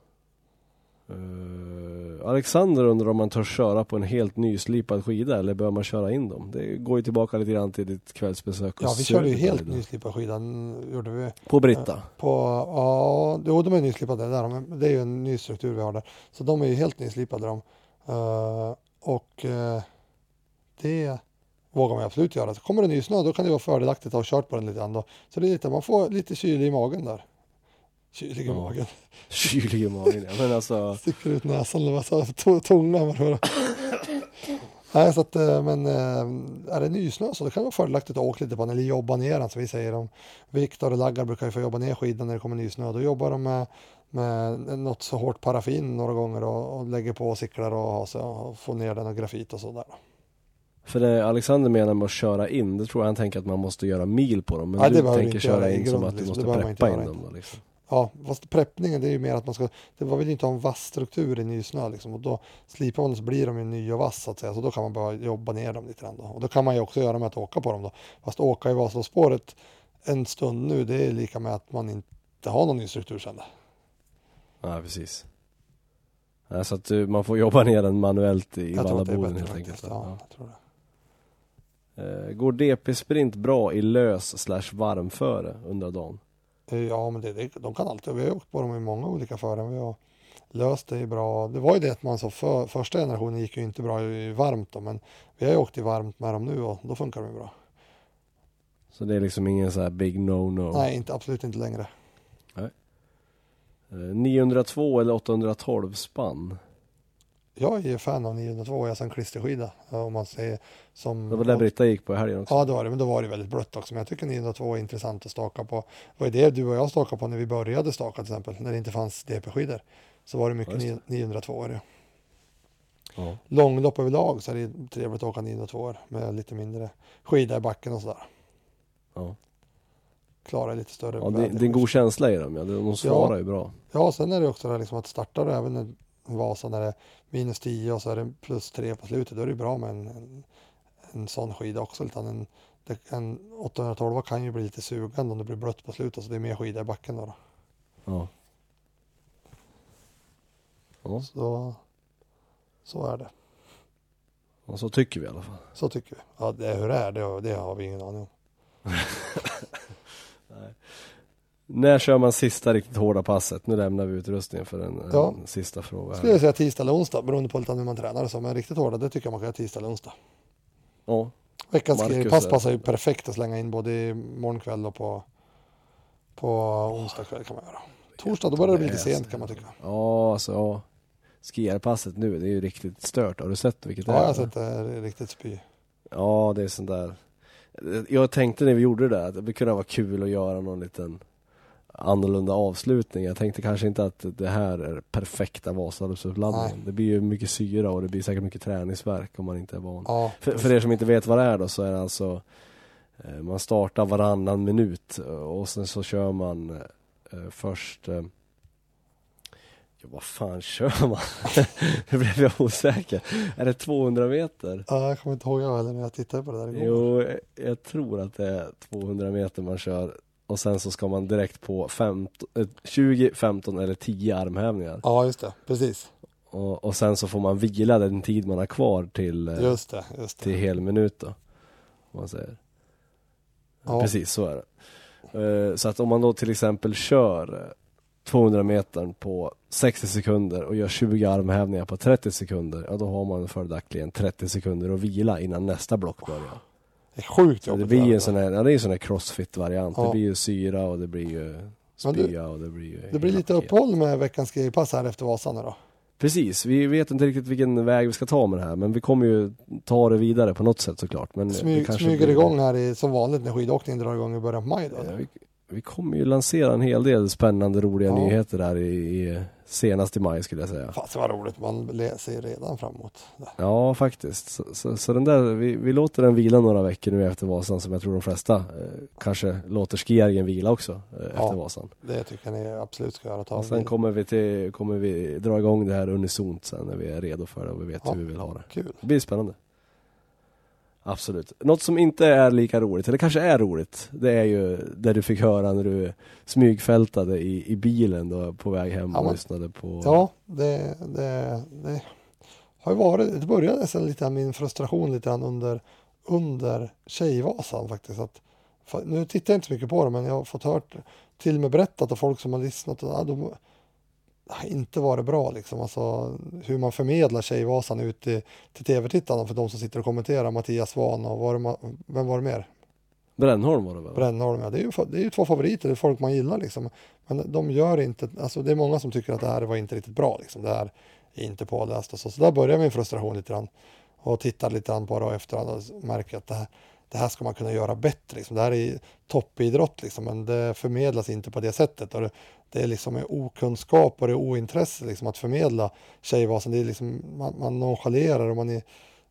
Uh, Alexander undrar om man törs köra på en helt nyslipad skida eller bör man köra in dem? Det går ju tillbaka lite grann till ditt kvällsbesök. Ja, hos vi körde ju Söderberg helt då. nyslipad skidan. Gjorde vi På Britta? på, ja, jo, de är nyslipade där. Men det är ju en ny struktur vi har där. Så de är ju helt nyslipade de. Uh, och uh, det vågar man absolut göra. Så kommer det ny snö, då kan det vara fördelaktigt att ha kört på den lite grann då. Så det är lite, man får lite kylig i magen där. Kylig i Ja. magen. Kylig i magen, ja. Men alltså... Sticker ut näsan och så to- tungan. Nej, så att, eh, men eh, är det nysnö så det kan vara fördelaktigt att åka lite på den eller jobba ner den, som vi säger. Om Viktor och Laggar brukar ju få jobba ner skidan när det kommer nysnö. Då jobbar de med, med något så hårt paraffin några gånger och, och lägger på cyklar och, ha sig och få ner den och grafit och sådär. För det Alexander menar med att köra in, det tror jag han tänker att man måste göra mil på dem. Men Nej, det du behöver tänker inte köra göra i in som grund, att du liksom. måste Det behöver man inte preppa in göra dem. inte. Då, liksom. Ja, fast preppningen det är ju mer att man ska, det var väl inte ha en vass struktur i nysnö liksom, och då slipar man så blir de ju nya och vass så att säga, så då kan man bara jobba ner dem lite grann då. Och då kan man ju också göra med att åka på dem då. Fast åka i Vasaloppsspåret en stund nu, det är lika med att man inte har någon ny struktur sen då. Ja, precis. Ja, så att du, man får jobba ner den manuellt i Jag tror att det är Vallaboden bättre helt faktiskt. enkelt. Ja, Ja. jag tror det. Eh, Går D P-sprint bra i lös slash varmföre under dagen? Ja, men det, det, de kan alltid, vi har åkt på dem i många olika fören. Vi har löst det bra. Det var ju det att man så för, första generationen gick ju inte bra i varmt då, men vi har ju åkt i varmt med dem nu och då funkar de bra. Så det är liksom ingen så här big no-no? Nej, inte, absolut inte längre. Eh, niohundratvå eller åttahundratolv spann? Jag är fan av niohundratvå, jag är en klisterskida om man säger som... Det var där Britta gick på i helgen också. Ja, det var det, men då var det väldigt blött också. Men jag tycker niohundratvå är intressant att staka på. Det var det du och jag stakade på när vi började staka till exempel, när det inte fanns D P-skidor. Så var det mycket Ja, niohundratvå. Ja. Ja. Långlopp överlag så är det trevligt att åka niohundratvå med lite mindre skida i backen och sådär. Ja. Klara lite större. Ja, det, det är en god känsla i dem, ja. De svarar ju bra. Ja, sen är det också det liksom att starta det även en Vasa när det är minus tio och så är det plus tre på slutet. Då är det bra med en, en, en sån skida också. Utan en, en åttahundratolv kan ju bli lite sugande om det blir blött på slutet, så det är mer skida i backen då. då. Ja. Ja. Så, så är det. Och så tycker vi i alla fall. Så tycker vi. Ja, det, hur det är, det, det har vi ingen aning om. När kör man sista riktigt hårda passet? Nu lämnar vi utrustningen för en, Ja. en sista fråga. Skulle jag Här. säga tisdag eller onsdag, beroende på lite hur man tränar och så. Men riktigt hårda, det tycker jag man kan göra tisdag eller onsdag. Ja. Veckans Marcus pass är- passar ju perfekt att slänga in både i morgonkväll och på, på onsdag kväll kan man göra. Torsdag, då börjar det bli lite sent kan man tycka. Ja, alltså ja. Skierpasset nu, det är ju riktigt stört. Har du sett vilket det Ja, är? jag har sett det är riktigt spy. Ja, det är sånt där. Jag tänkte när vi gjorde det där att det kunde vara kul att göra någon liten annorlunda avslutning. Jag tänkte kanske inte att det här är perfekta Vasaloppsuppladdningen. Nej. Det blir ju mycket syra och det blir säkert mycket träningsverk om man inte är van. Ja, För, för er som inte vet vad det är då, så är det alltså eh, man startar varannan minut och sen så kör man eh, först eh, ja, vad fan kör man? Nu blev jag osäker. Är det tvåhundra meter? ja, jag kommer inte ihåg jag heller när jag tittade på det där igår. Jo, jag tror att det är tvåhundra meter man kör och sen så ska man direkt på femton, eh, tjugo, femton eller tio armhävningar. Ja, just det. Precis. Och, och sen så får man vila den tid man har kvar till, eh, Just det. Just till det. hel minut då. Om man säger. Ja. Precis, så är det. Eh, Så att om man då till exempel kör eh, tvåhundra meter på sextio sekunder och gör tjugo armhävningar på trettio sekunder, ja då har man fördagligen trettio sekunder att vila innan nästa block börjar. Det är sjukt Så det jobbigt. blir ju det en sån här, ja, det är en sån här crossfit-variant. Ja. Det blir ju syra och det blir ju Men du, spya och det blir ju... det blir lite uppehåll med veckans pass här efter Vasan nu då. Precis, vi vet inte riktigt vilken väg vi ska ta med det här, men vi kommer ju ta det vidare på något sätt såklart. Men Smyg, det kanske smyger blir- igång här i, som vanligt när skidåkningen drar igång i början på maj då. Ja, vi, vi kommer ju lansera en hel del spännande, roliga Ja. nyheter där i, i senast i maj skulle jag säga. Fast det var roligt, man le- ser redan framåt. Ja, faktiskt. Så, så, så den där, vi, vi låter den vila några veckor nu efter Vasan, som jag tror de flesta eh, kanske låter skijärgen vila också eh, efter Ja. Vasan. Det tycker jag ni absolut ska göra. Ta Och sen kommer vi, till, kommer vi dra igång det här unisont sen när vi är redo för det och vi vet Ja. hur vi vill ha det. Kul. Det blir spännande. Absolut. Något som inte är lika roligt, eller kanske är roligt, det är ju det du fick höra när du smygfältade i, i bilen då, på väg hem Ja, och men- lyssnade på... Ja, det, det, det har ju varit, det började sen lite av min frustration lite grann under, under Tjejvasan faktiskt. Att, för, nu tittar jag inte så mycket på det, men jag har fått hört till och med berättat av folk som har lyssnat att ja, de har inte varit bra liksom. Alltså hur man förmedlar Tjejvasan ut till, till tv-tittarna för de som sitter och kommenterar, Mattias Svahn och var det, ma- vem var det mer? Brännholm var det väl? Brännholm, ja. Det är ju, det är ju två favoriter, det är folk man gillar liksom. Men de gör inte, alltså det är många som tycker att det här var inte riktigt bra liksom. Det här är inte påläst och så. Så där börjar min frustration lite grann. Och tittar lite grann på det och efterhand och märker att det här, det här ska man kunna göra bättre liksom. Det här är toppidrott liksom, men det förmedlas inte på det sättet. Och det, det är liksom en okunskap och det är ointresse liksom att förmedla Tjejvasan. Det är liksom, man, man nonchalerar och man är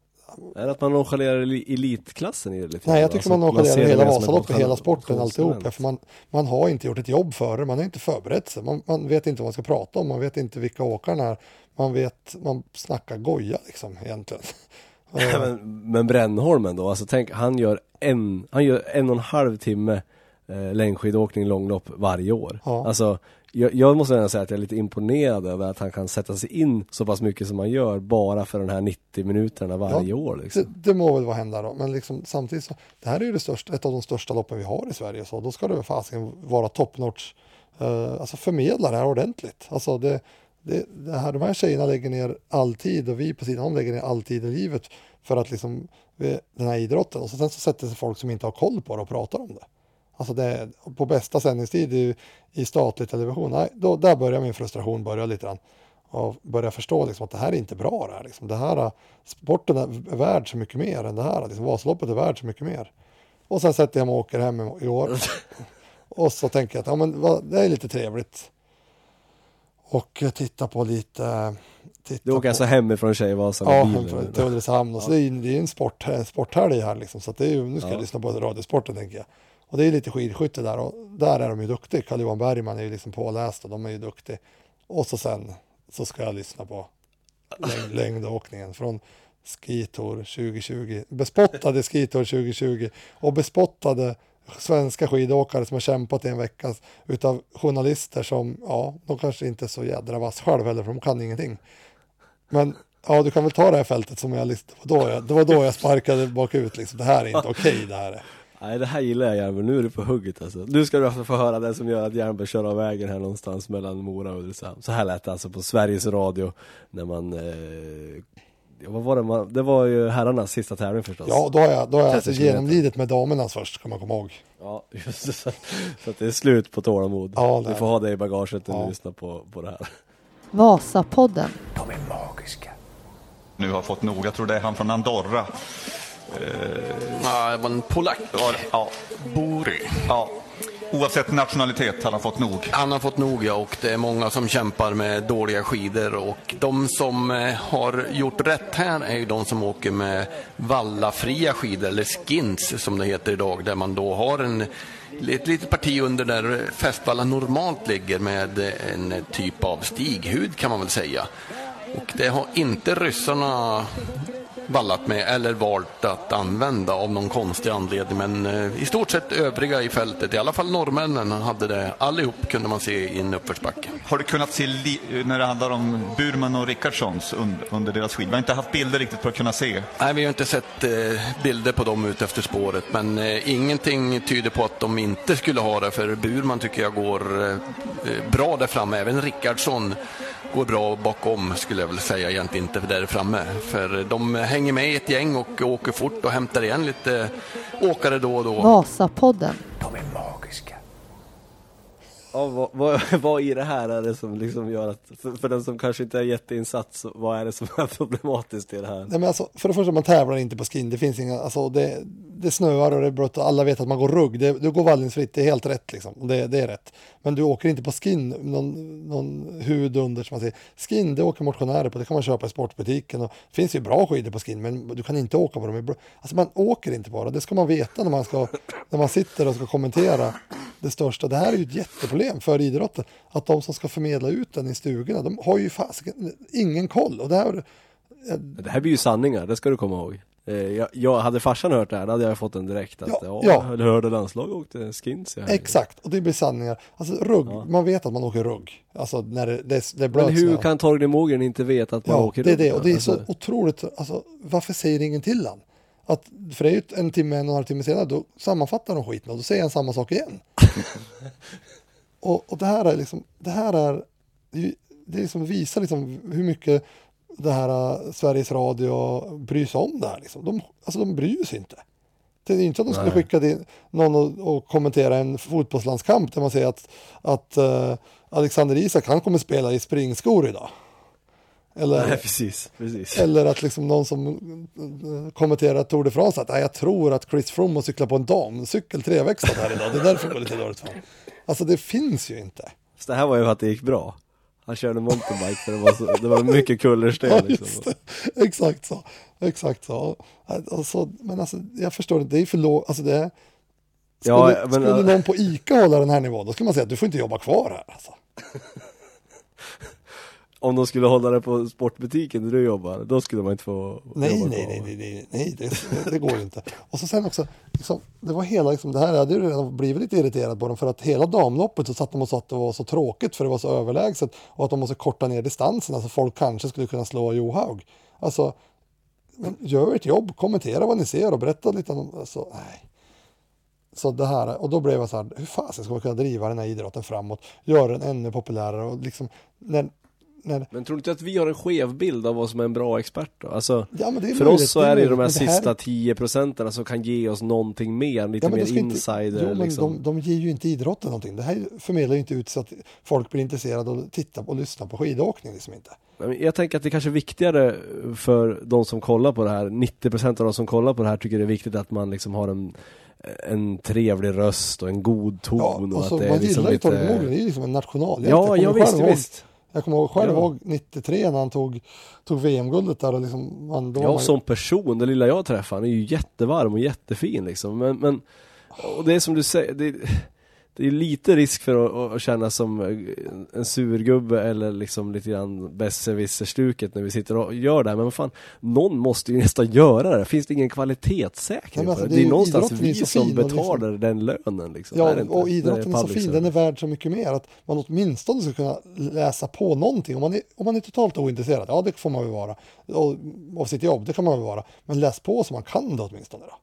Är det att man nonchalerar eli- elitklassen i det lite? Nej, jag tycker Alltså, man nonchalerar ser det hela mer som ett Vasaloppet, hela motion- sporten, alltihop. motionsmoment. För man, man har inte gjort ett jobb för det, man har inte förberett sig. Man, man vet inte vad man ska prata om, man vet inte vilka åkarna är. Man vet, man snackar goja liksom egentligen. Eh, men, men Brännholmen då, alltså tänk, han gör en, han gör en och en halv timme eh, längdskidåkning långlopp varje år. Ja. Alltså, jag, jag måste gärna säga att jag är lite imponerad över att han kan sätta sig in så pass mycket som han gör bara för den här nittio minuterna varje Ja, år. Liksom. det, det må väl vara hända då, men liksom, samtidigt så, det här är ju det största, ett av de största loppen vi har i Sverige, så då ska det väl fasiken vara top notch. Uh, alltså förmedla det här ordentligt. Alltså det, det, det här, de här tjejerna lägger ner all tid och vi på sidan om lägger ner all tid i livet för att liksom, vi- den här idrotten, och så, sen så sätter sig folk som inte har koll på det och pratar om det. Alltså det, på bästa sändningstid i, i statlig television, nej, då, där börjar min frustration börja lite grann. Och börja förstå liksom, att det här är inte bra det här. Liksom. Det här, sporten är värd så mycket mer än det här. Liksom, Vasaloppet är värd så mycket mer. Och sen sätter jag mig och åker hem i, i år. Och så tänker jag att ja, men, vad, det är lite trevligt. Och titta på lite... Titta Du åker på, alltså hemifrån Tjejvasan ja, med bilen? till Ulricehamn. Och så det är ju det är en sport, sporthelg här liksom. Så att det är ju, nu ska Ja. jag lyssna på radiosporten tänker jag. Och det är lite skidskytte där och där är de ju duktiga. Carl-Johan Bergman är ju liksom påläst och de är ju duktiga. Och så sen så ska jag lyssna på längd, längdåkningen från Skitour tjugo tjugo. Bespottade Skitour tjugo tjugo och bespottade svenska skidåkare som har kämpat i en vecka utav journalister som, ja, de kanske inte är så jädra vass själv heller för de kan ingenting. Men ja, du kan väl ta det här fältet som jag lyssnade på. Då jag, det var då jag sparkade bakut liksom. Det här är inte okej det här är. Nej, det här gillar jag Järnberg, nu är du på hugget alltså. Nu ska du alltså få höra det som gör att Järnberg kör av vägen här någonstans mellan Mora och Ulricehamn. Så här lät det alltså på Sveriges Radio när man, eh, vad var det man, det var ju herrarnas sista tävling förstås. Ja, då har jag, då har jag alltså trettio kilometer. genomlidit med damernas först, kan man komma ihåg. Ja, just det, så, så att det är slut på tålamod. Ja, det du är får ha det i bagaget när Ja. du lyssnar på, på det här. Vasapodden. De är magiska. Nu har fått nog. Jag tror det är han från Andorra. Ja, det var en polack. Ja, Bori. ja. Oavsett nationalitet har han fått nog. Han har fått nog, ja, och det är många som kämpar med dåliga skidor. Och de som eh, har gjort rätt här är ju de som åker med vallafria skidor, eller skins som det heter idag. Där man då har en, ett litet parti under där fästvallen normalt ligger med en typ av stighud kan man väl säga. Och det har inte ryssarna vallat med eller valt att använda av någon konstig anledning, men eh, i stort sett övriga i fältet, i alla fall norrmännen hade det allihop, kunde man se i en uppförsbacke. Har du kunnat se li- när det handlar om Burman och Rickardssons un- under deras skid? Vi har inte haft bilder riktigt för att kunna se. Nej, vi har inte sett eh, bilder på dem ut efter spåret, men eh, ingenting tyder på att de inte skulle ha det, för Burman tycker jag går eh, bra där framme, även Rickardsson går bra bakom, skulle jag väl säga, egentligen inte där framme, för de hänger med i ett gäng och åker fort och hämtar igen lite åkare då och då. Vasapodden. De är magiska. Ja, vad, vad, vad i det här är det som liksom gör att, för, för den som kanske inte är jätteinsatt, så vad är det som är problematiskt i det här? Nej, men alltså, för det första, man tävlar inte på skin. Det finns inga, alltså det, det snöar och det är blött och alla vet att man går rugg. Det, du går vallningsfritt, det är helt rätt liksom. Det, det är rätt. Men du åker inte på skin, någon, någon hud under som man säger. Skin, det åker motionärer på. Det kan man köpa i sportbutiken. Och det finns ju bra skidor på skin, men du kan inte åka på dem. Alltså man åker inte bara. Det ska man veta när man, ska, när man sitter och ska kommentera det största. Det här är ju ett jätteproblem för idrotten. Att de som ska förmedla ut den i stugorna, de har ju fast ingen koll. Och det här, det här blir ju sanningar, det ska du komma ihåg. Jag, jag hade farsan hört det här, då hade jag fått en direkt att ja, ja, ja. hörde landslag och åkte skins. Exakt, och det blir sanningar. Alltså rugg, ja. Man vet att man åker rugg. Alltså när det, det, det blöts. Men hur snö. kan Torgny Mogren inte veta att man ja, åker rugg? rugg? Det är det, och det är alltså. så otroligt, alltså varför säger ingen till han? Att, för det är ju en timme, en och en halv timme senare, då sammanfattar de skiten och då säger han samma sak igen. och, och det här är liksom, det här är, det är liksom visar liksom hur mycket det här uh, Sveriges Radio bryr sig om det här. Liksom. De, alltså de bryr sig inte. Det är inte att de skulle Nej. skicka till någon och, och kommentera en fotbollslandskamp där man säger att, att uh, Alexander Isak, han kommer spela i springskor idag. Eller, Nej, precis, precis. eller att liksom någon som uh, kommenterar Tour de France att jag tror att Chris Froome måste cykla på en damcykel treväxlad här idag. Det är därför det går lite dåligt för. Alltså det finns ju inte. Så det här var ju för att det gick bra. Han körde mountainbike för det var, så, det var mycket kullersten. Ja, liksom. just det. Exakt så. Exakt så. Alltså, men alltså, jag förstår inte. Det är för lågt. Alltså det är... Skulle, Ja, men, skulle äh... någon på ICA hålla den här nivån, då skulle man säga att du får inte jobba kvar här. Alltså. Om de skulle hålla det på sportbutiken där du jobbar, då skulle man inte få nej, jobba nej, kvar. nej, nej, nej, nej, det, det, det går ju inte. Och så sen också, liksom, det var hela, liksom, det här hade ju redan blivit lite irriterad på dem, för att hela damloppet så satt de och sa att det var så tråkigt för det var så överlägset och att de måste korta ner distansen, så folk kanske skulle kunna slå Johaug. Alltså, men gör ett jobb, kommentera vad ni ser och berätta lite om, alltså, nej. Så det här, och då blev jag så här, hur fan ska man kunna driva den här idrotten framåt, göra den ännu populärare och liksom, när Nej. Men tror du inte att vi har en skev bild av vad som är en bra expert då? Alltså, ja, men det är för möjligt, oss så är det ju de här, här sista tio procenten som kan ge oss någonting mer, lite ja, mer inte, insider. Jo, men liksom. de, de ger ju inte idrotten någonting. Det här förmedlar ju inte ut så att folk blir intresserade och tittar och lyssnar på skidåkning liksom inte. Jag tänker att det kanske är viktigare för de som kollar på det här. nittio procent av de som kollar på det här tycker det är viktigt att man liksom har en en trevlig röst och en god ton. Ja, och, och så att det man är liksom gillar ju lite... Torgny Mogren, det är ju liksom en national. Ja, jag visst, visst. Jag kommer ihåg själv ja. ihåg nittiotre när han tog, tog V M-guldet där och liksom, man, då ja, man... som person, det lilla jag träffade, han är ju jättevarm och jättefin liksom. Men, men och det är som du säger, det, det är lite risk för att, att känna som en surgubbe eller liksom lite grann besserwisser-stuket när vi sitter och gör det här. Men vad fan, någon måste ju nästan göra det. Finns det ingen kvalitetssäkring Nej, alltså, på det? Det är, är någonstans vi som fin, betalar liksom... den lönen. Liksom. Ja, är inte, och idrotten är så fin, service. den är värd så mycket mer att man åtminstone ska kunna läsa på någonting. Om man är, om man är totalt ointresserad, ja det får man ju vara. Och, av sitt jobb, det kan man ju vara. Men läs på så man kan det åtminstone då.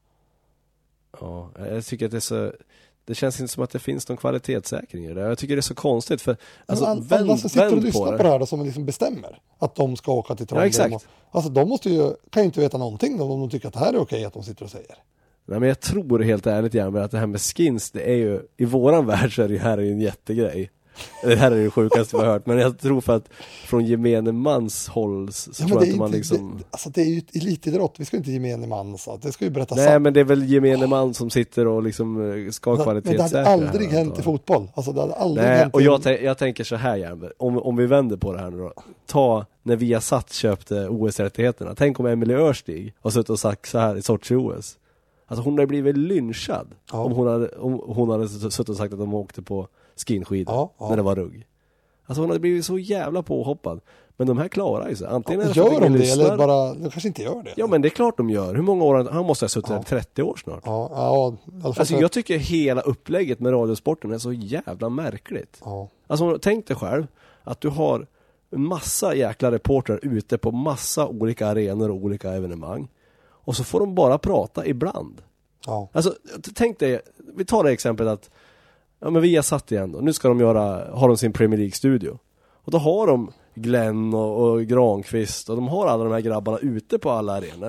Ja, jag tycker att det är så... Det känns inte som att det finns någon kvalitetssäkring i det. Jag tycker det är så konstigt för alltså, all, vänd, alla som sitter och vänd lyssnar på på det. det här då, som liksom bestämmer att de ska åka till Trondheim. Ja, exakt. Och, alltså de måste ju, kan ju inte veta någonting om de tycker att det här är okej att de sitter och säger. Nej, men jag tror helt ärligt Järnberg att det här med skins, det är ju, i våran värld så är det här är en jättegrej. Det här är det sjukaste vi har hört, men jag tror för att från gemene mans håll så ja, tror jag det inte man inte, liksom... Det, alltså det är ju elitidrott, vi ska inte gemene man så det ska ju berätta Nej, sant. men det är väl gemene man som sitter och liksom ska kvalitetssäkra. Men det hade aldrig här, hänt i fotboll. Alltså det hade aldrig Nej, hänt och i... jag, t- jag tänker så här Järnberg, om, om vi vänder på det här nu då. Ta när Viasat köpte O S-rättigheterna. Tänk om Emelie Örstig har suttit och sagt så här i Sochi-O S. Alltså hon hade blivit lynchad ja. om, hon hade, om hon hade suttit och sagt att de åkte på skinskidor ja, ja. när det var rugg. Alltså hon hade blivit så jävla påhoppad. Men de här klarar ju sig. Antingen ja, är det för gör att de det lyssnar. eller bara, de kanske inte gör det. Ja, men det är klart de gör. Hur många år, han måste ha suttit ja. där trettio år snart. Ja, ja, i alla fall alltså för... jag tycker hela upplägget med radiosporten är så jävla märkligt. Ja. Alltså tänk dig själv att du har en massa jäkla reportrar ute på massa olika arenor och olika evenemang. Och så får de bara prata ibland. Ja. Alltså tänk dig, vi tar det exemplet att ja, men vi har satt igen då. Nu ska de göra, har de sin Premier League-studio. Och då har de Glenn och, och Granqvist och de har alla de här grabbarna ute på alla arenor.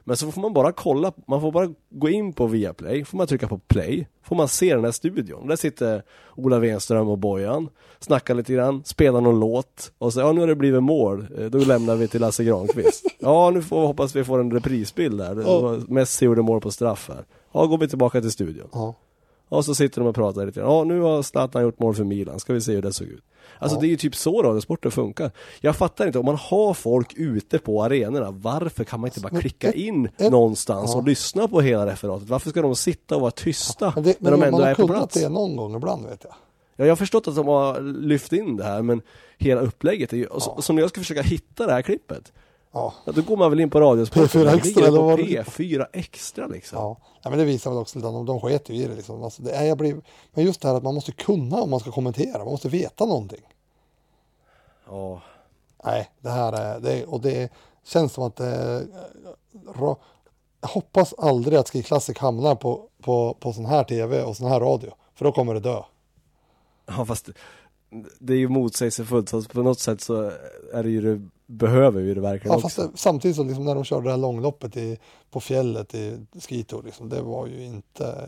Men så får man bara kolla, man får bara gå in på Viaplay, får man trycka på play, får man se den här studion. Där sitter Ola Wenström och Bojan, snackar lite grann, spelar någon låt och så, ja nu har det blivit mål, då lämnar vi till Lasse Granqvist. Ja, nu får vi hoppas vi får en reprisbild där. Ja. Messi gjorde mål på straff här. Ja, går vi tillbaka till studion. Ja. Och så sitter de och pratar lite. Ja, nu har Zlatan gjort mål för Milan. Ska vi se hur det såg ut. Alltså ja. Det är ju typ så radiosporten funkar. Jag fattar inte, om man har folk ute på arenorna, varför kan man inte bara klicka in ett, någonstans ja. och lyssna på hela referatet? Varför ska de sitta och vara tysta ja, det, när de ändå är på plats? Man har kunnat det någon gång ibland, vet jag. Ja, jag har förstått att de har lyft in det här, men hela upplägget är ju, ja. så, som jag ska försöka hitta det här klippet. Ja. Ja, då går man väl in på radiosporten. P fyra extra eller vad P fyra extra liksom. Ja. Ja, men det visar väl också lite att de sket ju i det liksom. Alltså, det är, jag blir, men just det här att man måste kunna om man ska kommentera. Man måste veta någonting. Ja. Nej, det här är, det, och det känns som att det, jag hoppas aldrig att Ski Classic hamnar på, på, på sån här tv och sån här radio. För då kommer det dö. Ja, fast det är ju motsägelsefullt. Så på något sätt så är det ju det, behöver vi det verkligen ja, fast det, samtidigt så liksom när de körde det här långloppet i, på fjället i skitour, liksom, det var ju inte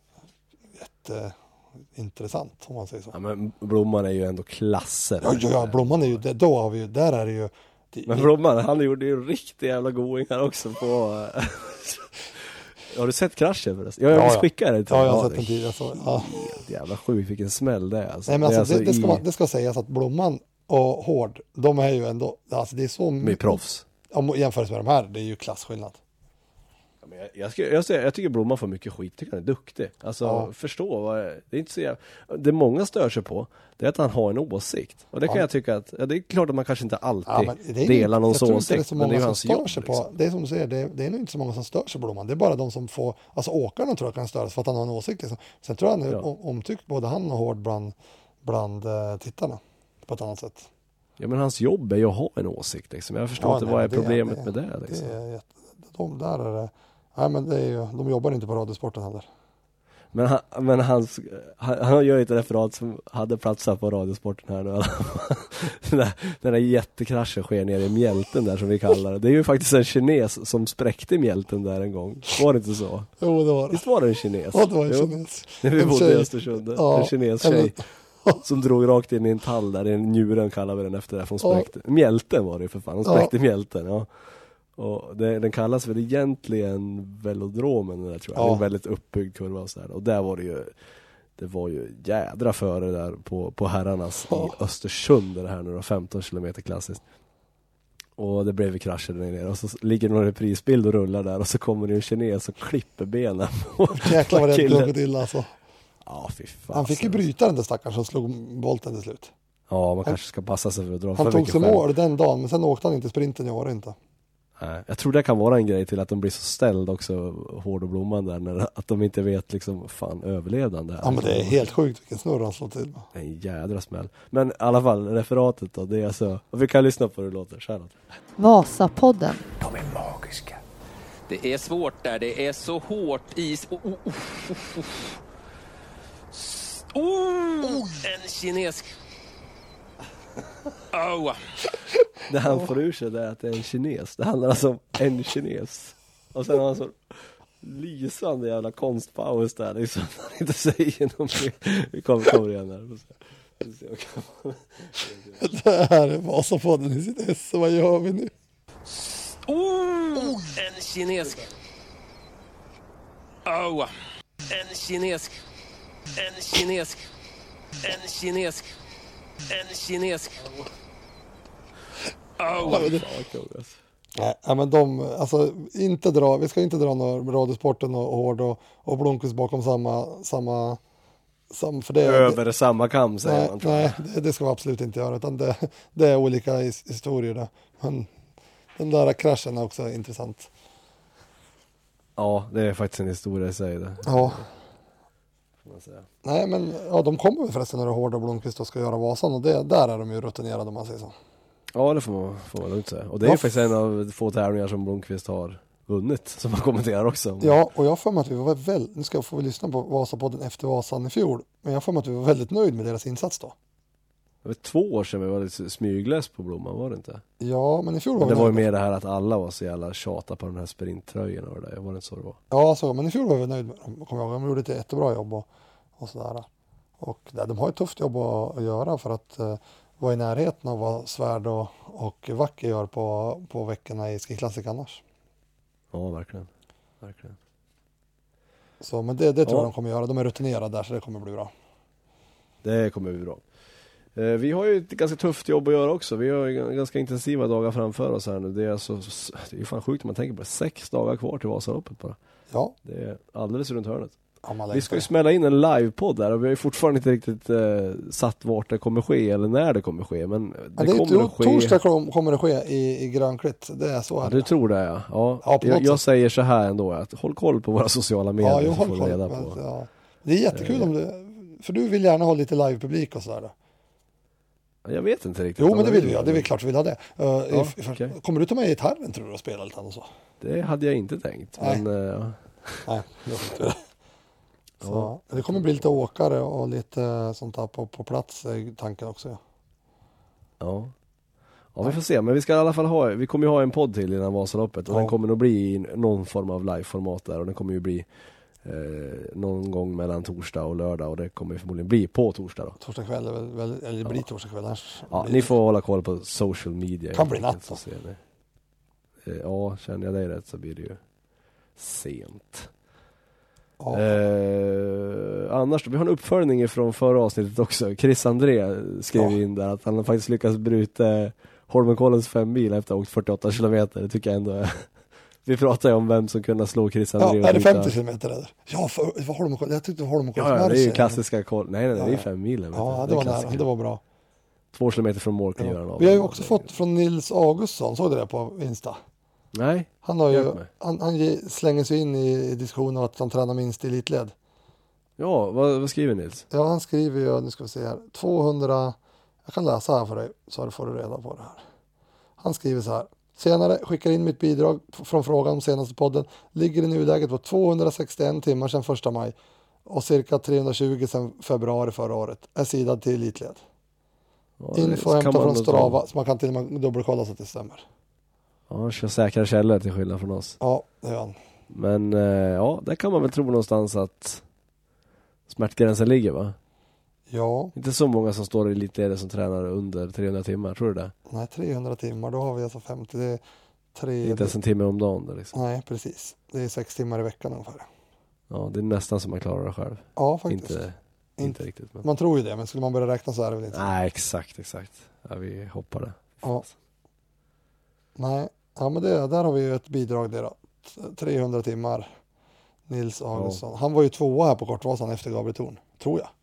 jätteintressant om man säger så. Ja, men Blomman är ju ändå klasser. Ja, ja Blomman är ju, det, då har vi ju, där är det ju. Det, men Blomman, han gjorde ju riktigt jävla goingar också på. Har du sett kraschen förresten? Jag vill ja, skicka det till. Ja, jag har sett den tidigare. Så, ja. Jävla sjukt, vilken smäll det är. Alltså. Nej, men alltså, det, är det, alltså det, ska i... man, det ska sägas att Blomman och Hård, de är ju ändå, alltså det är så med proffs. Om jämfört med de här, det är ju klassskillnad. Ja, men jag, jag, ska, jag, jag, jag tycker Blomman får mycket skit, jag tycker han är duktig. Alltså ja. förstå, vad, det är inte så jävla, det många stör sig på, det är att han har en åsikt. Och det kan ja. jag tycka att, ja, det är klart att man kanske inte alltid ja, delar någons åsikt, men det är ju hans jobb. Liksom. På, det är som du säger, det är, det är nog inte så många som stör sig på Blomman, det är bara de som får, alltså åkarna tror jag kan störas för att han har en åsikt. Liksom. Sen tror jag han är ja. omtyckt både han och Hård bland, bland uh, tittarna på ett annat sätt. Ja, men hans jobb är ju att ha en åsikt liksom. Jag förstår ja, inte nej, vad är problemet det, med det liksom. Det är, de där är det. Nej, men det är ju, de jobbar inte på radiosporten heller. Men han, men hans, han, han gör ju ett referat som hade platsat på radiosporten här nu. den, där, den där jättekraschen sker nere i mjälten där som vi kallar det. Det är ju faktiskt en kines som spräckte mjälten där en gång. Var det inte så? Jo, det var det. Visst var det en kines? Ja, det var en jo. kines. När vi bodde i Östersund. Ja, en kines tjej. Som drog rakt in i en tall där, en njuren kallar vi den efter det, för hon spräckte. Ja. Mjälten var det för fan, hon spräckte ja. mjälten, ja. Och det, den kallas väl egentligen velodromen, där, tror jag. Ja. Det är en väldigt uppbyggd kurva och så här. Och där var det ju, det var ju jädra före där på, på herrarnas ja. i Östersund, det här nu då, femton kilometer klassiskt. Och det blev krascher där nere. Och så ligger det någon reprisbild och rullar där, och så kommer det en kines och klipper benen. Jäklar vad det är till alltså. Ja, fy fan. Han fick ju bryta den där stackaren som slog bolten till slut. Ja, man han, kanske ska passa sig för att dra han för tog mycket sig mål den dagen, men sen åkte han inte sprinten i år inte. Nej, jag tror det kan vara en grej till att de blir så ställd också, Hård och Blomman där, när, att de inte vet liksom, fan, överlevde det här. Ja, men det är helt sjukt vilken snurr han slår till. En jädra smäll. Men i alla fall, referatet då, det är alltså, och vi kan lyssna på hur det låter. Charlotte. Vasapodden. De är magiska. Det är svårt där, det är så hårt is. Oh, oh, oh, oh. Oh, en kines. Oh. Det han får ur sig är att det är en kines. Det handlar alltså om en kines. Och sen har han så lysande jävla konstpaus där. Liksom. Han inte säger något mer. Vi kommer, kommer igen här. Det här är Vasapodden i sitt S. Vad gör vi nu? Oh, en kines. Oh. En kines. En kines. En kines. En kines. Oh. Nej, men de, alltså inte dra, vi ska inte dra några radiosporten och Hård och, och Blomqvist bakom samma, samma, sam, för det, över det, samma kam säger nej, man. Nej, det, det ska vi absolut inte göra, utan det, det är olika his, historier där. Men den där kraschen är också intressant. Ja, det är faktiskt en historia i sig det. Ja. Nej, men ja, de kommer väl förresten när det är Hård och Blomqvist och ska göra Vasan, och det, där är de ju rutinerade om man säger så. Ja, det får man, får man inte säga. Och det är ja. ju faktiskt en av få tävlingar som Blomqvist har vunnit, som man kommenterar också. Ja, och jag får mig att vi var väldigt, nu ska jag få lyssna på Vasapodden efter Vasan i fjol, men jag får mig att vi var väldigt nöjd med deras insats då. Det var två år sedan vi var lite smygläs på Blomman, var det inte? Ja, men i fjol var men vi det var ju nöjda. mer det här att alla var så jävla tjata på den här sprinttröjan och det där. Var det inte så det var? Ja, så, men i fjol var vi nöjda med dem. Kommer jag ihåg. De gjorde ett jättebra jobb och, och sådär. Och nej, de har ett tufft jobb att, att göra för att uh, vara i närheten av vad Svärd och, och Wacker gör på, på veckorna i Ski-klassik annars. Ja, verkligen. verkligen. Så, men det, det tror Ja. jag de kommer göra. De är rutinerade där så det kommer bli bra. Det kommer bli bra. Eh, vi har ju ett ganska tufft jobb att göra också. Vi har ju ganska intensiva dagar framför oss här nu. Det är, alltså, det är ju fan sjukt om man tänker på det. Sex dagar kvar till Vasaloppet bara. Ja. Det är alldeles runt hörnet. Ja, vi ska ju smälla in en livepodd där och vi har ju fortfarande inte riktigt eh, satt vart det kommer ske eller när det kommer ske. Men det, ja, det är kommer to- att ske. Torsdag kommer det ske i, i Grönklitt. Det är så. Ja, Är du det. tror det, ja. ja. Ja, på jag, något jag sätt. säger så här ändå, att håll koll på våra sociala medier Ja, jo, så håll får koll. du reda Men, på. ja. Det är jättekul om du, för du vill gärna ha lite livepublik och sådär då. Jag vet inte riktigt. Jo, men det vill vi ha. Det är klart vi vill ha det. Uh, Ja, if, okay. Kommer du ta med gitarren tror du och spela lite och så? Det hade jag inte tänkt. Nej. Men, uh, Nej, det är inte det. Så, Ja. det kommer bli lite åkare och lite sånt där på, på plats i tanken också. Ja. ja. Ja, vi får se. Men vi ska i alla fall ha, vi kommer ju ha en podd till innan Vasaloppet och Ja. den kommer nog bli i någon form av liveformat där och den kommer ju bli eh, någon gång mellan torsdag och lördag och det kommer ju förmodligen bli på torsdag då. Torsdag kväll, är väl, väl, eller det blir Ja. torsdag kväll. Annars Ja, blir ni det- får hålla koll på social media. Kan bli helt enkelt, natt så då. ser ni. Eh, Ja, känner jag dig rätt så blir det ju sent. Ja. Eh, annars då, vi har en uppföljning från förra avsnittet också. Chris André skrev Ja. in där att han har faktiskt lyckats bryta Holmenkollens fem mil efter att ha åkt fyrtioåtta kilometer. Det tycker jag ändå är... Vi pratar ju om vem som kunde slå Chris André. Ja, och är det bryta- femtio kilometer eller? Ja, för, för Holmenkollen. Jag tyckte Holmenkollen. Ja, ja, det är ju klassiska koll. Nej, nej, nej, Ja, det är ja. fem mil. Ja, det var nära. Det var bra. Två kilometer från mål kan göra en Ja. av. Vi har ju också fått från Nils Augustsson, såg du det på Insta? Nej, Han, har ju, Hjälp mig. han, han ge- slänger sig in i, i diskussionen om att han tränar minst i elitled. ja, vad, vad skriver Nils? Ja, han skriver ju, nu ska vi se här, tvåhundra, jag kan läsa här för dig så får du reda på det här. Han skriver så här, senare skickar in mitt bidrag f- från frågan om senaste podden, ligger i nuläget på tvåhundrasextioen timmar sedan första maj och cirka trehundratjugo sedan februari förra året, är sidad till elitled. Ja, det- Info kan hämtad man från nog ta- Strava, så man kan till och med dubbelkolla så att det stämmer. Ja, kör säkra källor till skillnad från oss. Ja, det gör han. Men eh, ja, där kan man väl tro någonstans att smärtgränsen ligger, va? Ja, Inte så många som står i elitledare som tränar under trehundra timmar, tror du det? nej, trehundra timmar, då har vi alltså femtio, det är tre... Inte ens en timme om dagen där, liksom. Nej, precis. Det är sex timmar i veckan ungefär. Ja, det är nästan som man klarar det själv. Ja, faktiskt. Inte, inte riktigt. Men... Man tror ju det, men skulle man börja räkna så är det väl inte. Nej, exakt, exakt. Ja, vi hoppar det. Ja. Nej, ja, men det, där har vi ju ett bidrag där då. trehundra timmar. Nils Augustsson. Han var ju tvåa här på Kortvasan efter Gabriel Thorn, tror jag.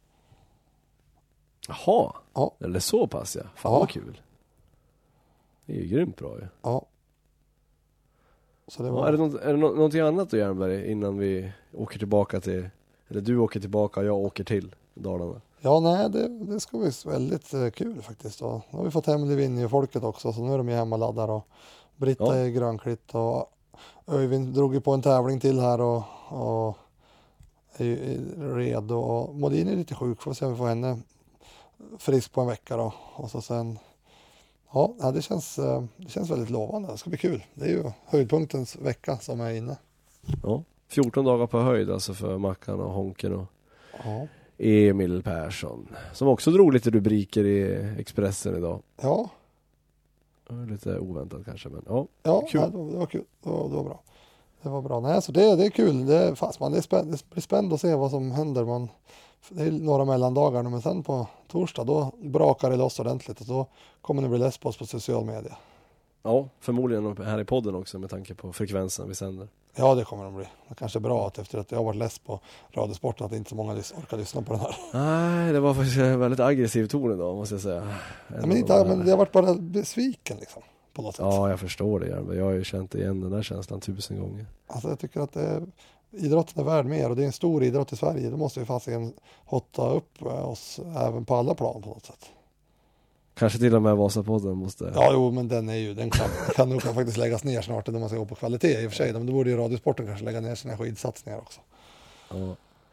Jaha, Ja. eller så pass ja. Fan Ja. vad kul. Det är ju grymt bra ju. Ja. Så det Ja, var... är det, något, är det nå- någonting annat då, Jernberg, innan vi åker tillbaka till, eller du åker tillbaka och jag åker till Dalarna? Ja, nej, det, det ska bli väldigt eh, kul faktiskt. Och nu har vi fått hem Livigno-folket också, så nu är de ju hemma och laddar och Britta Ja. är i Grönklitt och Öyvind drog ju på en tävling till här och, och är ju är redo. Och Modin är lite sjuk, får se om vi får henne frisk på en vecka då. Och så sen, ja, nej, det känns, eh, det känns väldigt lovande. Det ska bli kul. Det är ju höjdpunktens vecka som är inne. Ja, fjorton dagar på höjd alltså för Mackan och Honken och Ja, Emil Persson. Som också drog lite rubriker i Expressen idag. ja, Lite oväntat kanske, men ja. ja Kul. nej, det, var, det var kul. Det var, det var bra. Det var bra. Nej, så det, det är kul. Det, fast man, det, är spänn, det blir spännande att se vad som händer. Man, det är några mellandagar nu, men sen på torsdag då brakar det loss ordentligt och då kommer det bli less på oss på social media. Ja, förmodligen här i podden också med tanke på frekvensen vi sänder. Ja, det kommer det bli. Det kanske är bra att efter att jag har varit less på Radiosporten att inte så många lys- orkar lyssna på den här. Nej, det var faktiskt en väldigt aggressiv ton idag måste jag säga. Ja, men, inte, men jag har varit bara besviken liksom, på något sätt. Ja, jag förstår det. Järnberg. Jag har ju känt igen den där känslan tusen gånger. Alltså, jag tycker att det är, idrotten är värd mer och det är en stor idrott i Sverige. Då måste vi fasiken hotta upp oss även på alla plan på något sätt. Kanske till och med Vasapodden måste... Ja, jo, men den är ju, den kan, kan nog faktiskt läggas ner snart när man ska gå på kvalitet i och för sig. Men då borde ju Radiosporten kanske lägga ner sina skidsatsningar också. Ja.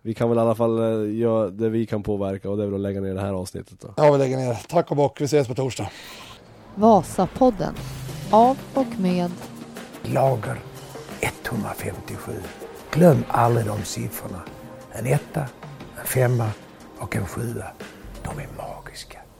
vi kan väl i alla fall eh, göra det vi kan påverka, och det är väl att lägga ner det här avsnittet då. Ja, vi lägger ner. Tack och bock, vi ses på torsdag. Vasapodden. Av och med Lager etthundrafemtiosju. Glöm aldrig de siffrorna. En etta, en femma och en sjua. De är magiska.